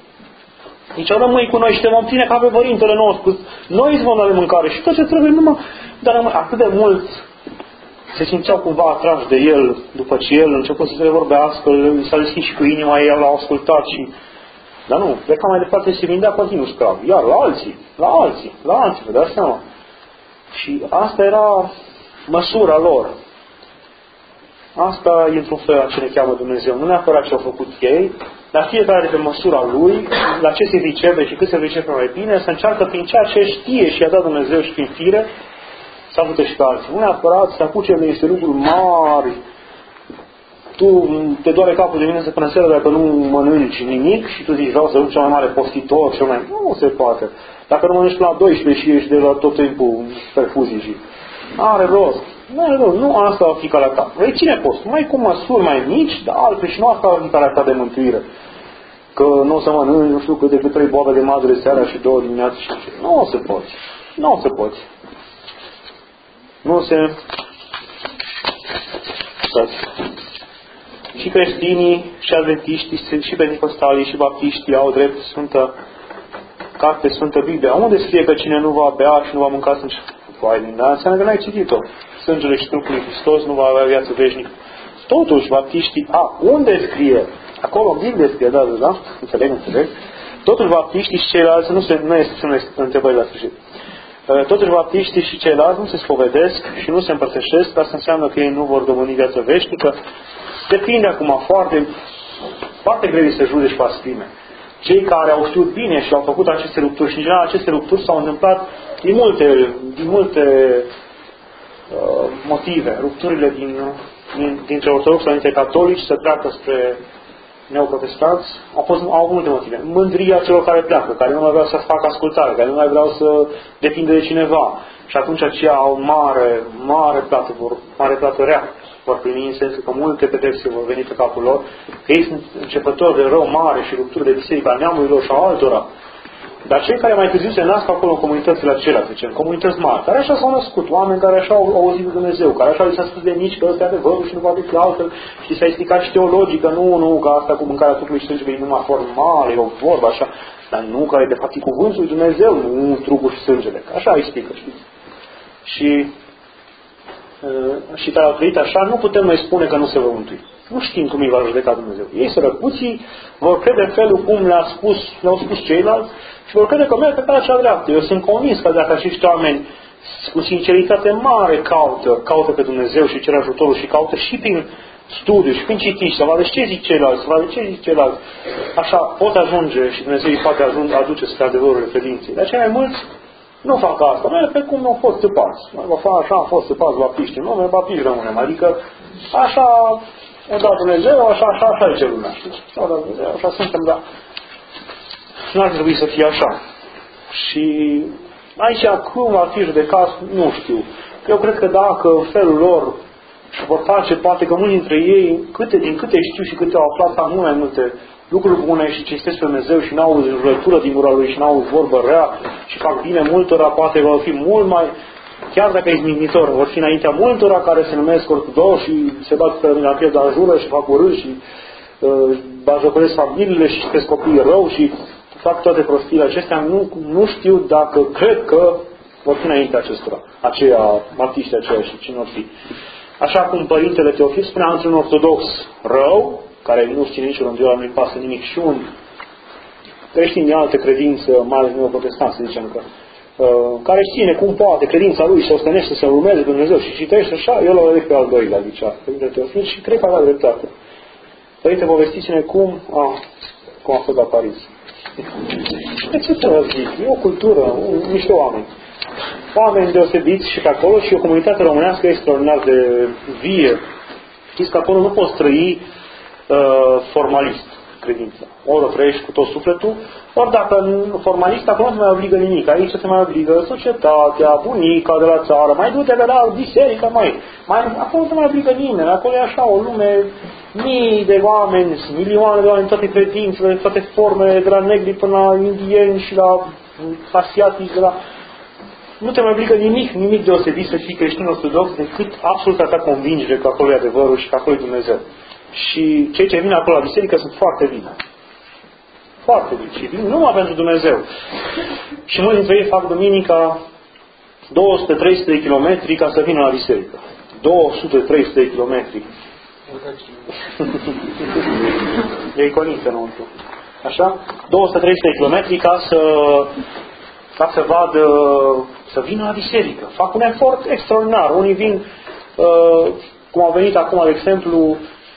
Nici rămâi cu noi și te vom ține ca pe părintele nostru. Noi îți vom da de mâncare și tot ce trebuie numai... Dar rămâi atât de mult se simțeau cumva atrași de el, după ce el început să le vorbească, s-a deschis și cu inima, el l-a ascultat și... Dar nu, pleca mai departe și se vindea continuu sclav. Iar la alții, vă dați seama. Și asta era măsura lor. Asta e într-un fel ce ne cheamă Dumnezeu. Nu neapărat ce au făcut ei, dar fiecare de pe măsura lui, la ce se pricepe și cât se pricepe mai bine, să încearcă prin ceea ce știe și i-a dat Dumnezeu și prin fire, să ajute și pe alții. Nu neapărat să apuce de niște lucruri mari. Tu te doare capul de mine să până seara dacă nu mănânci nimic și tu zici vreau să fiu cel mai mare postitor, cel mai... Nu se poate. Dacă nu mănânci la 12 și ești de la tot timpul perfuzii și... Are rost. Nu asta va fi calea ta. Vrei ține post. Mai cu măsuri mai mici, dar altfel și nu asta va fi calea ta de mântuire. Că nu o să mănânci, nu știu cât decât 3 boabe de madure seara și 2 dimineața și ce. Nu o să poți. Nu o să poți. Nu se... Și creștinii, și adventiștii, și penticostalii, și baptiștii au drept Sfântă Carte, Sfântă Biblia. Unde scrie că cine nu va bea și nu va mânca sânge? Dar înseamnă că n-ai citit-o. Sângele și trupul lui Hristos nu va avea viață veșnică. Totuși, baptiștii... unde scrie? Acolo în Biblie scrie, da? Înțeleg. Totuși, baptiștii și ceilalți, nu este întrebări la sfârșit. Totuși, baptiștii și ceilalți nu se spovedesc și nu se împărtășesc, asta înseamnă că ei nu vor domni viața veșnică. Depinde acum, foarte greu să judeci pe asprime. Cei care au știut bine și au făcut aceste rupturi și în general aceste rupturi s-au întâmplat din multe motive. Rupturile dintre ortodoxi și dintre catolici să treacă spre neoprotestanți au multe motive. Mândria celor care pleacă, care nu mai vreau să facă ascultare, care nu mai vreau să depindă de cineva. Și atunci aceia au mare plată rea. Vor primi în sensul că multe pedepse vor veni pe capul lor, că ei sunt începători de rău mare și rupturi de biserică a neamului lor și a altora. Dar cei care mai târziu se nasc acolo în comunitățile acelea, zicem, comunități mari, care așa s-au născut, oameni care așa au auzit de Dumnezeu, care așa li s-a spus de mici că ăsta e adevărul și nu va fi altfel, și s-a explicat și teologic că nu, că asta cu mâncarea trupului și sângele e numai formală, e o vorbă așa, dar nu, că e de fapt e cuvântul lui Dumnezeu, nu trupul și sângele. Așa explică, știți? Și care au trăit așa, nu putem noi spune că nu se vor mântui. Nu știm cum îi va judeca Dumnezeu. Ei sărăcuții vor crede felul cum le-au spus ceilalți și vor crede că merg pe calea cea dreaptă. Eu sunt convins că dacă acești oameni cu sinceritate mare caută pe Dumnezeu și cer ajutorul și caută și prin studiu și prin citici, să vadă ce zic ceilalți, așa pot ajunge și Dumnezeu îi poate aduce spre adevărurile credinței. De aceea mai mulți nu fac asta. Noi pe cum au fost țăpați. Așa am fost țăpați baptiști. Noi baptiști rămânem. Adică așa o dat Dumnezeu, așa e ce lumea. Așa suntem, dar nu ar trebui să fie așa. Și aici cum ar fi judecat, nu știu. Eu cred că dacă în felul lor vor face, poate că mulți dintre ei, din câte știu și câte au aflat, am mult mai multe lucruri bune și cinstesc pe Dumnezeu și n-au jurătură din gura Lui și n-au vorbă rea și fac bine multora, poate vor fi mult mai, chiar dacă e izmignitor, vor fi înaintea multora care se numesc ortodoxi și se bat pe la piept, dar jură și fac urât și bajocoresc familiile și cresc copiii rău și fac toate prostiile acestea. Nu știu dacă cred că vor fi înaintea acestora, aceia baptiști aceia și cine or fi. Așa cum Părintele Teofil spunea într-un ortodox rău, care nu știe nici rândul, nu-i pasă nimic, și un creștin de altă credință, mai ales neoprotestant, să zicem că, care știe cum poate credința lui să ostenește, să urmeze pe Dumnezeu și citește așa, eu l-am pe al doilea, zicea Părintele Teofil, și cred că avea dreptate. Părinte, povestiți-ne cum a fost la Paris. De ce să vă zic? E o cultură, niște oameni. Oameni deosebiți și pe acolo și o comunitate românească extraordinar de vie. Știți că acolo nu poți trăi formalist credința. Ori o trăiești cu tot sufletul, ori dacă formalist, acolo nu te mai obligă nimic. Aici te mai obligă societatea, bunica de la țară, mai du-te de la biserică, acolo nu te mai obligă nimeni. Acolo e așa o lume, mii de oameni, milioane de oameni, toate credințele, toate formele, de la negri până la indieni și la asiatici, nu te mai obligă nimic deosebit să fii creștin ortodox decât absolut ta convingere că acolo e adevărul și că acolo e Dumnezeu. Și cei ce vin acolo la biserică sunt foarte bine. Foarte bine. Și vin numai pentru Dumnezeu. Și mulți dintre ei fac duminica 200-300 de kilometri ca să vină la biserică. 200-300 de kilometri. E iconică înăuntru. Așa? 200-300 de kilometri ca să vadă, să vină la biserică. Fac un efort extraordinar. Unii vin, cum au venit acum, de exemplu,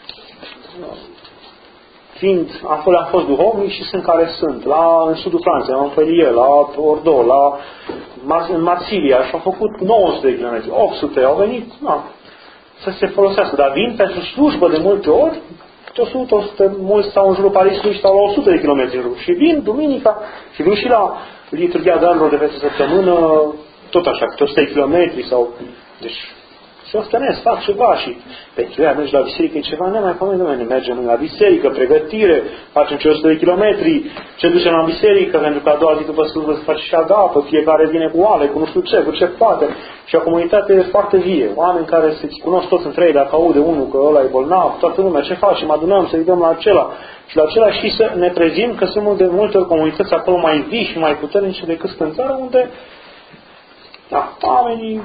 acolo am fost duhovnici și sunt care sunt. În sudul Franței, la Montpellier, la Bordeaux, în Marsilia și au făcut 900 de km, 800, au venit, să se folosească. Dar vin pentru slujbă de multe ori, 100, mulți stau în jurul Parisului și stau la 100 de km și vin duminica și vin și la liturghia darurilor de peste săptămână, tot așa, câte 100 de km sau... Deci se ostenesc, fac ceva și pentru ea mergi la biserică, e ceva nemaipomenit. Ne mergem la biserică, pregătire, facem ce 100 de kilometri, ce ducem la biserică, pentru că a doua zi după slujbă se face și agapă, fiecare vine cu oale, cu nu știu ce, cu ce poate. Și o comunitate e foarte vie. Oameni care se cunosc toți între ei, dacă aude unul că ăla e bolnav, toată lumea, ce facem? Adunăm, să-i dăm la acela. Și la acela și să ne trezim că sunt de multe ori comunități acolo mai vii și mai puternice decât în țară, unde oamenii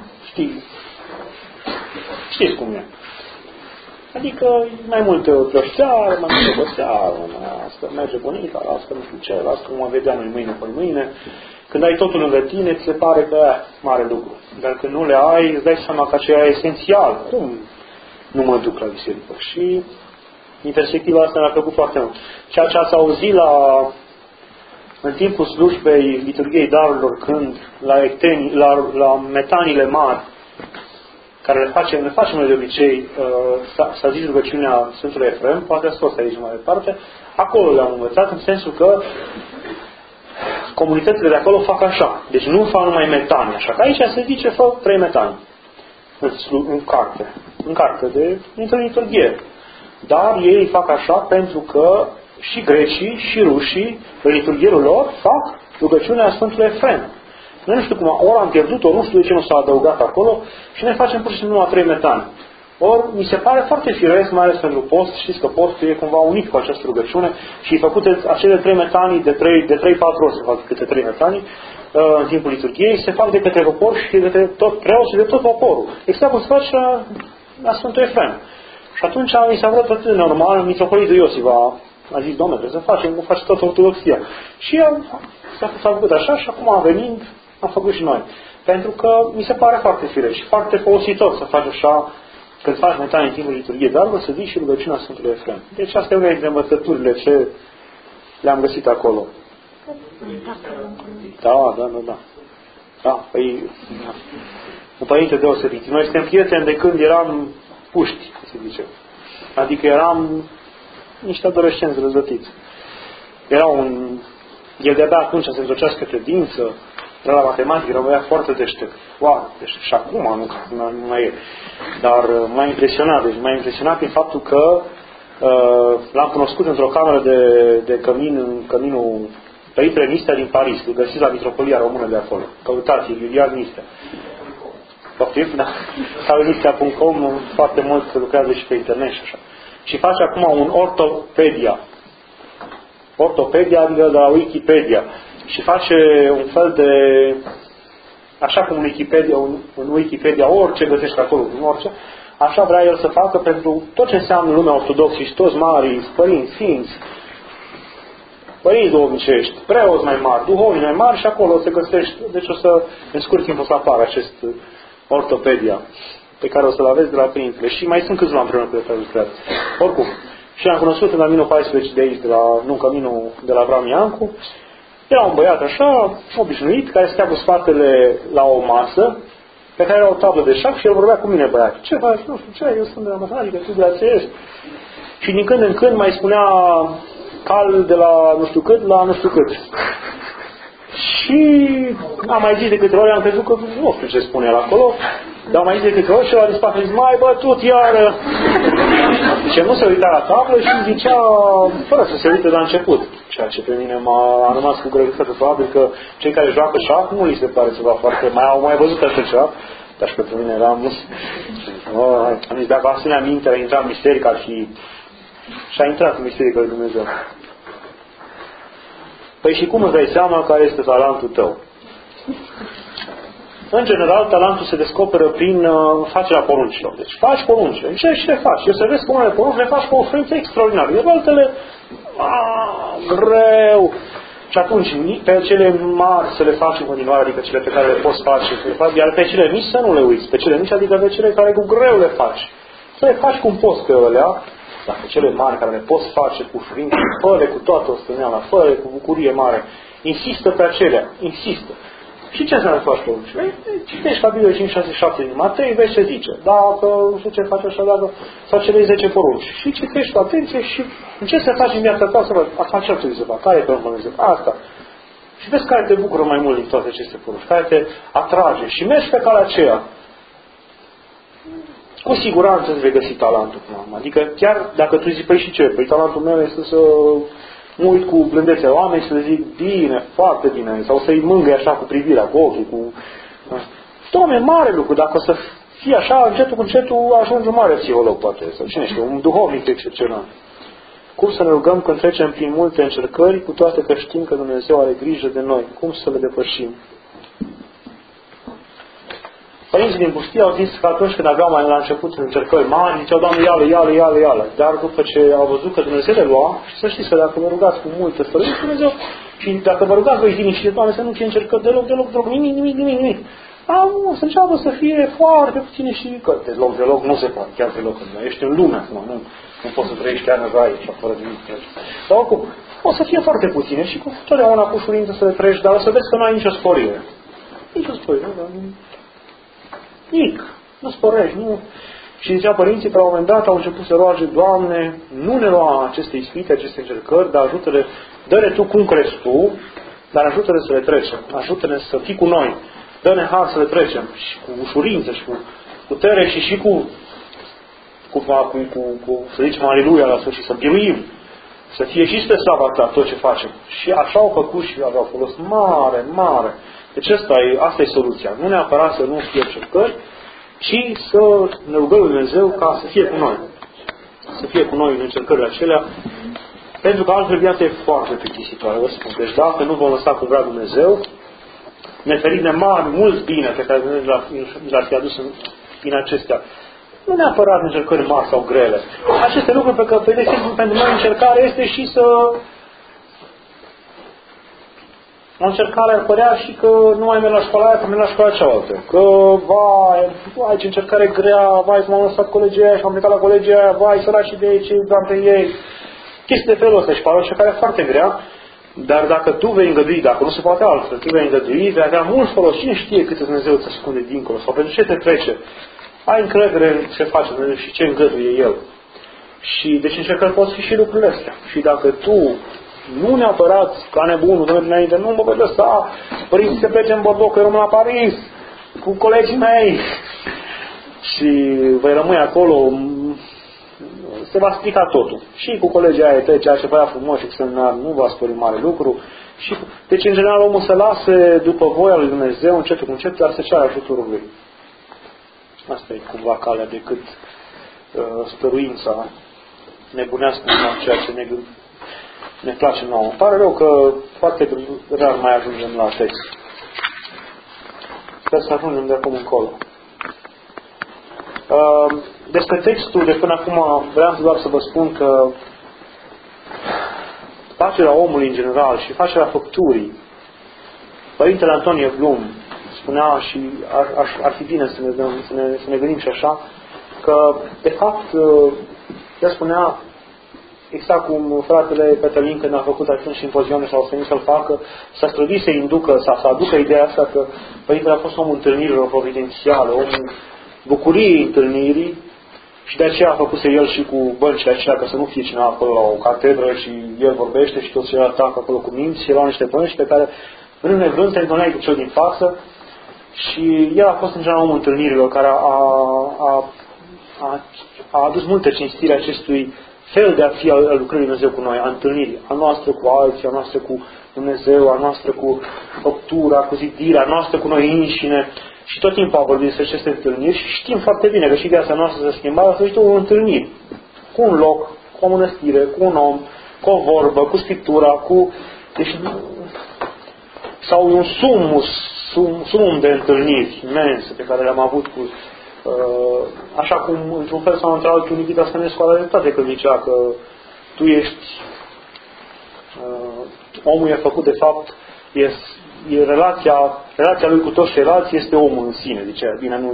știți cum e. Adică mai multe ori o seară, mai multe o seară, asta merge bunica, asta nu știu ce, asta cum o vedeam noi mâine pe mâine. Când ai totul lângă tine, ți se pare că e mare lucru. Dar când nu le ai, îți dai seama că aceea e esențial. Cum nu mă duc la biserică? Și din perspectiva asta mi-a plăcut foarte mult. Ceea ce ați auzit în timpul slujbei liturgiei darurilor, când la metanile mari, care le facem noi de obicei, s-a zis rugăciunea Sfântului Efrem, poate ați fost aici mai departe, acolo le-am învățat, în sensul că comunitățile de acolo fac așa. Deci nu fac numai metani, așa. Că aici se zice, fă 3 metani în carte dintr-o liturghie. Dar ei fac așa pentru că și grecii și rușii, în liturghierul lor, fac rugăciunea Sfântului Efrem. Noi nu știu cum, ori am pierdut-o, nu știu de ce nu s-a adăugat acolo și noi facem pur și simplu la 3 metani. Ori mi se pare foarte firesc, mai ales pentru post, știți că postul e cumva unit cu această rugăciune și e făcute acele 3 metanii de 3-4 ori se fac câte 3 metanii în timpul liturghiei, se fac de către popor și de către tot preoți și de tot poporul. Exact cum se face la Sfântul Efrem. Și atunci mi s-a vrut atât de normal, mitropolitul Iosif a zis, Doamne, trebuie să facem, cum face toată ortodoxia. Și s-a făcut așa și acum venind, am făcut și noi. Pentru că mi se pare foarte firesc și foarte folositor să faci așa, când faci metani în timpul liturghiei, dar să zici și rugăciunea Sfântului Efrem. Deci asta e una dintre învățăturile ce le-am găsit acolo. Da, păi, un părinte deosebit. Noi suntem prieteni de când eram puști, se zice. Adică eram niște adolescenți răzătiți. El de-abia atunci se întorcească credință, era la matematică, era un băiat foarte deștept. Wow, deci și acum nu mai e. Dar m-a impresionat. Deci m-a impresionat prin faptul că l-am cunoscut într-o cameră de cămin, în căminul Părintele Nistea din Paris. Îl găsiți la Mitropolia Română de acolo. Căutați, Iulian Nistea. Sau nistea.com, foarte mult lucrează și pe internet și așa. Și face acum un ortopedia. Ortopedia, adică de la Wikipedia. Și face un fel de, așa cum în Wikipedia orice găsești acolo, în orice, așa vrea el să facă pentru tot ce înseamnă lumea ortodoxă și toți marii, părinți, sfinți, părinți duhovnicești, preoți mai mari, duhovni mai mari și acolo se găsește. Deci o să, în scurt timp o să apară acest ortopedia pe care o să-l aveți de la părintele. Și mai sunt câțiva împreună cu care lucrează. Oricum. Și am cunoscut în Căminul 14 de aici, Căminul de la Avram Iancu. Era un băiat așa, obișnuit, care stătea cu spatele la o masă, pe care era o tablă de șah și el vorbea cu mine, băiat. Ce faci? Nu știu ce, eu sunt de la matematică, tu de la CS. Și din când în când mai spunea cal de la nu știu cât la nu știu cât. Și am mai zis de câte ori, am crezut că nu știu ce spune el acolo, dar am mai zis de câte ori și el a dispărut și zis, mai bătut iară. Deci nu se uita la tablă și zicea, fără să se uite la început. Ceea ce pe mine m-a rămas cu greutate, probabil că cei care joacă șah nu li se pare ceva foarte, au mai văzut așa ceva, dar și pentru mine eram, am zis, dacă asemenea minte a intrat în biserică, ar fi, și a intrat în biserică lui Dumnezeu. Păi și cum îți dai seama care este talentul tău? În general, talentul se descoperă prin facerea poruncilor. Deci faci poruncile. Ce și le faci? Eu să vezi cum unele porunci le faci cu o fluență extraordinară. Iar altele, greu. Și atunci, pe cele mari să le faci în continuare, adică cele pe care le poți face, iar pe cele mici să nu le uiți. Pe cele mici, adică pe cele care cu greu le faci. Să le faci cum poți pe alea, dar pe cele mari care le poți face cu frință, fără cu toată osteneala, fără cu bucurie mare. Insistă pe acelea. Insistă. Și ce înseamnă să faci poruncile? Citești capitolul 5, 6, 7 din Matei, vezi ce zice. Dacă nu știu ce faci așa, dacă faci cele 10 porunci. Și citești cu atenție și încerci să faci în viața ta să văd, asta ce ar trebui să fac, care e poruncul Dumnezeu? Asta. Și vezi care te bucură mai mult din toate aceste porunci, care te atrage și mergi pe calea aceea. cu siguranță îți vei găsi talentul până la urmă. Adică chiar dacă tu zici, păi și ce? Păi talentul meu este să mă uit cu blândețe la oameni și să zic bine, foarte bine, sau să-i mângâi așa cu privirea, cu ochii, cu... Doamne, mare lucru, dacă o să fie așa, încetul cu încetul ajungi un mare psiholog, poate, sau cine știu, un duhovnic excepțional. Cum să ne rugăm când trecem prin multe încercări, cu toate că știm că Dumnezeu are grijă de noi? Cum să le depășim? Părinții din pustie au zis că atunci când aveau mai la început încercări mari, ziceau, Doamne, ială. Dar după ce au văzut că Dumnezeu le lua, și să știți că dacă vă rugați cu multe stăruințe, Dumnezeu, și dacă vă rugați voi zilnic și Doamne, să nu fie încercări deloc, nimic. Să înceapă să fie foarte puține și că deloc nu se poate, chiar deloc. Ești în lume acum, nu poți să trăiești chiar în rai, așa, fără nimic. Dar oricum, o să fie foarte puține și cu totdeauna cu ușurință să le trăiești, dar o să vezi că nu ai nicio sporire. Nici, nu sporești, nu. Și zicea părinții că la un moment dat au început să roage, Doamne, nu ne lua aceste ispite, aceste încercări, dar ajută-le, dă-ne Tu cum crezi Tu, dar ajută-ne să le trecem, ajută-ne să fii cu noi, dă-ne har să le trecem și cu ușurință și cu putere și cu să zicem aleluia la sfârșit, să biruim, să fie și spre slava Ta tot ce facem. Și așa au făcut și aveau folos mare. Deci asta e soluția. Nu neapărat să nu fie încercări, ci să ne rugăm lui Dumnezeu ca să fie cu noi. Să fie cu noi în încercările acelea, pentru că altfel viața e foarte plictisitoare, vă spun. Deci dacă nu vom lăsa cum vrea Dumnezeu, neferite mari, mulți bine pe care Dumnezeu l-ar fi adus în acestea. Nu neapărat încercări mari sau grele. Aceste lucruri pe care, de exemplu, pentru noi încercarea este și să... O încercare ar părea și că nu mai merg la școala aia, că merg la școala cealaltă. Că, vai, ce încercare grea, vai, că m-am lăsat colegii aia și m-am plecat la colegii aia, vai, săraci de ei, ce dam pe ei. Chestii de felul ăsta și o încercare foarte grea, dar dacă tu vei îngădui, dacă nu se poate altfel, tu vei îngădui, vei avea mult folos. Cine știe cât Dumnezeu îți ascunde dincolo sau pentru ce te trece. Ai încredere în ce face Dumnezeu și ce îngăduie El. Și deci încercări pot fi și lucrurile astea. Și dacă tu nu neapărat ca nebunul, Domnule, înainte, nu mă voi lăsa, părinții se plece în Bordeaux, că eu rămân la Paris, cu colegii mei, și vei rămâne acolo, se va strica totul. Și cu colegii aia tăi, ceea ce părea frumos și extraordinar, nu va spări mare lucru. Și, deci, în general, omul se lase după voia lui Dumnezeu, încetul cu încetul, dar să ceară ajutorul lui. Asta e cumva calea decât stăruința nebunească în ceea ce ne place nouă. Îmi pare rău că foarte rar mai ajungem la text. Sper să ajungem de acum încolo. Despre textul de până acum vreau doar să vă spun că facerea omului în general și facerea făpturii, Părintele Antonie Blum spunea și ar fi bine să ne gândim și așa, că de fapt el spunea exact cum fratele Petelin când a făcut atunci simpozioane sau să să-l facă, s-a străduit să inducă, să aducă ideea asta că Părintele a fost omul întâlnirilor providențiale, omul bucuriei întâlnirii și de aceea a făcut el și cu băncile acelea, că să nu fie cineva acolo la o catedră și el vorbește și toți ceilalți atacă acolo cu minți și erau niște bănci pe care vrând nevrând te întâlneai cu cel din față și el a fost în general omul întâlnirilor care a adus multă cinstire acestui fel de a fi al lucrării Dumnezeu cu noi, a întâlnirii, a noastră cu alții, a noastră cu Dumnezeu, a noastră cu făptura, cu zidirea, a noastră cu noi înșine. Și tot timpul a vorbit despre aceste întâlniri și știm foarte bine că și viața noastră se schimba la sfârșitul unei întâlniri. Cu un loc, cu o mănăstire, cu un om, cu o vorbă, cu Scriptura, cu... Deci, sau un sumum de întâlniri imense pe care le-am avut cu... așa cum, într-un fel sau într-altul, Nikita Stănescu a dreptate când zicea că tu ești... omul e făcut, de fapt, e relația lui cu toți ceilalți este omul în sine. Zicea, bine,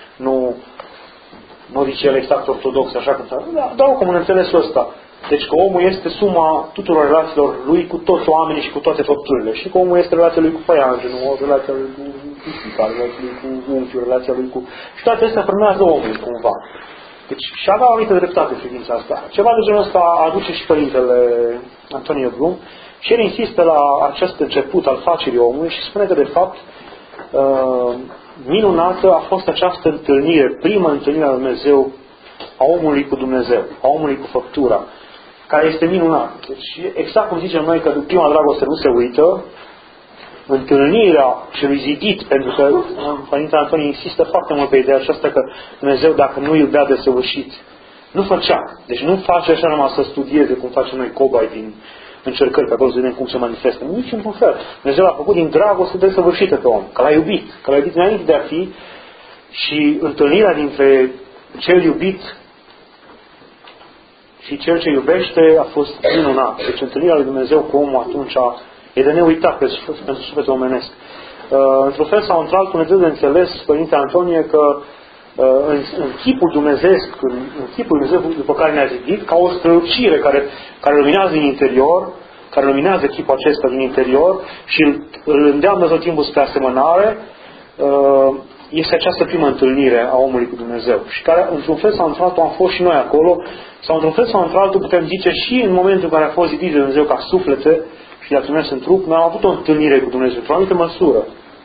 nu zice el exact ortodox, așa cum dar oricum în înțelesul ăsta. Deci că omul este suma tuturor relațiilor lui cu toți oamenii și cu toate făpturile. Și că omul este relația lui cu păianjenul, relația lui cu pisica, relația lui cu unchiul, relația lui cu... Și toate astea formează omul cumva. Deci și avea o anumită dreptate în privința asta. Ceva de genul ăsta aduce și Părintele Antonie Blum și el insistă la acest început al facerii omului și spune că de fapt minunată a fost această întâlnire, prima întâlnire a lui Dumnezeu, a omului cu Dumnezeu, a omului cu făptura, care este minunată. Deci, exact cum zicem noi că prima dragoste nu se uită, întâlnirea celui zidit, pentru că Părintele Antonie insistă foarte mult pe ideea aceasta că Dumnezeu, dacă nu iubea desăvârșit, nu făcea. Deci nu face așa numai să studieze cum facem noi cobai din încercări, pe acolo să vedem cum se manifestă. Nu niciun fel. Dumnezeu l-a făcut din dragoste desăvârșită pe om, că l-a iubit. Că l-a iubit înainte de a fi, și întâlnirea dintre cel iubit și cel ce iubește a fost minunat. Deci întâlnirea lui Dumnezeu cu omul atunci e de neuitat pentru sufletul omenesc. Într-un fel sau într-altul, Dumnezeu de înțeles, Părinte Antonie, că în chipul dumnezeesc, în chipul Dumnezeu după care ne-a zidit, ca o strălucire care luminează din interior, care luminează chipul acesta din interior și îl îndeamnă tot timpul spre asemănare, este această primă întâlnire a omului cu Dumnezeu. Și care, într-un fel sau într-altul, am fost și noi acolo, sau într-un fel sau într-altul, putem zice, și în momentul în care a fost zidit de Dumnezeu ca suflete și le-a trimis în trup, noi am avut o întâlnire cu Dumnezeu, într-o anumită măsură.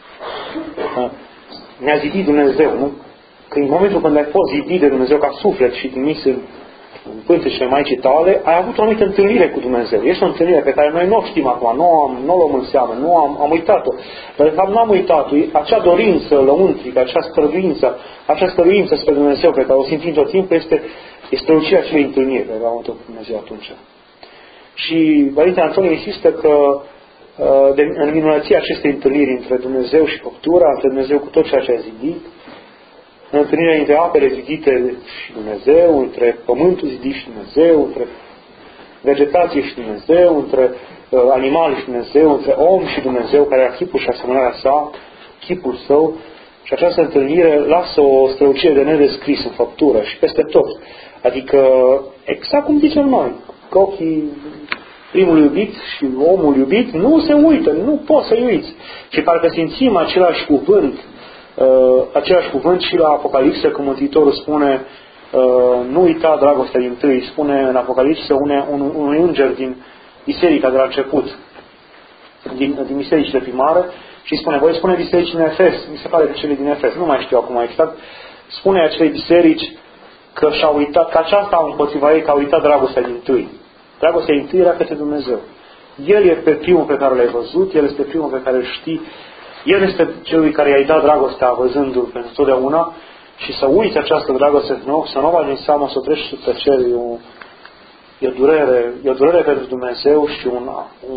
Ne-a zidit Dumnezeu, nu? Că în momentul când ai fost zidit de Dumnezeu ca suflet și trimis în pântecele Maicii tale, ai avut o anumită întâlnire cu Dumnezeu. Este o întâlnire pe care noi nu o știm acum, nu o luăm în seamă, am uitat-o. Dar de fapt nu am uitat-o. Acea dorință lăuntrică, acea stăruință spre Dumnezeu pe care o simțim tot timpul este strălucirea acelei întâlniri pe care am avut-o cu Dumnezeu atunci. Și Părintele Antonie insistă că în minunăția acestei întâlniri între Dumnezeu și făptura, între Dumnezeu cu tot ceea ce a zidit, în întâlnirea între apele zidite și Dumnezeu, între pământul zidit și Dumnezeu, între vegetație și Dumnezeu, între animale și Dumnezeu, între om și Dumnezeu, care a chipul și asemănarea sa, chipul său, și această întâlnire lasă o strălucire de nedescris în făptură și peste tot. Adică, exact cum zicem noi, că ochii primul iubit și omul iubit nu se uită, nu poți să-i uiți. Și parcă simțim același cuvânt și la Apocalipsă, când Mântuitorul spune nu uita dragostea din tâi, spune în Apocalipsă unui înger din biserica de la început, din bisericile primare, și spune, voi spune bisericii din Efes, mi se pare că cele din Efes, nu mai știu acum exact, spune acelei biserici că și-a uitat, că aceasta împotriva ei, că a uitat dragostea din tâi. Dragostea din tâi era către Dumnezeu. El este primul pe care l-ai văzut, El este primul pe care îl știi, El este celui care i-ai dat dragostea văzându-l pentru totdeauna, și să uiți această dragoste să nu bagi în seamă, să o treci sub tăcere, e o durere pentru Dumnezeu și un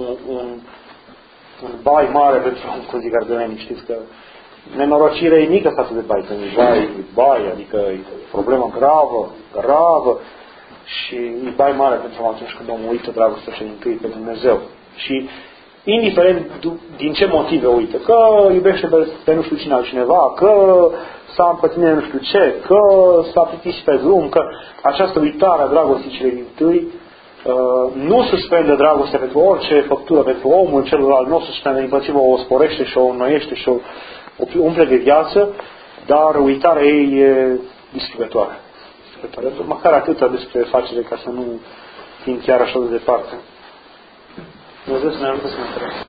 bai mare pentru om, cum zic ardelenii. Știți că nenorocirea e mică față de bai, când e bai, adică e o problemă gravă și e bai mare pentru om atunci când omul uită dragostea și întâi pe Dumnezeu. Și indiferent din ce motive uită, că iubește pe nu știu cine altcineva, că s-a împătimit nu știu ce, că s-a plictisit pe drum, că această uitare a dragostii celei din tâi nu suspendă dragostea pentru orice făptură, pentru omul celălalt, nu o suspendă, împotrivă o sporește și o înnoiește și o umple de viață, dar uitarea ei e distrugătoare. Măcar atâta despre facere, ca să nu fim chiar așa de departe. Dumnezeu să ne ajută să ne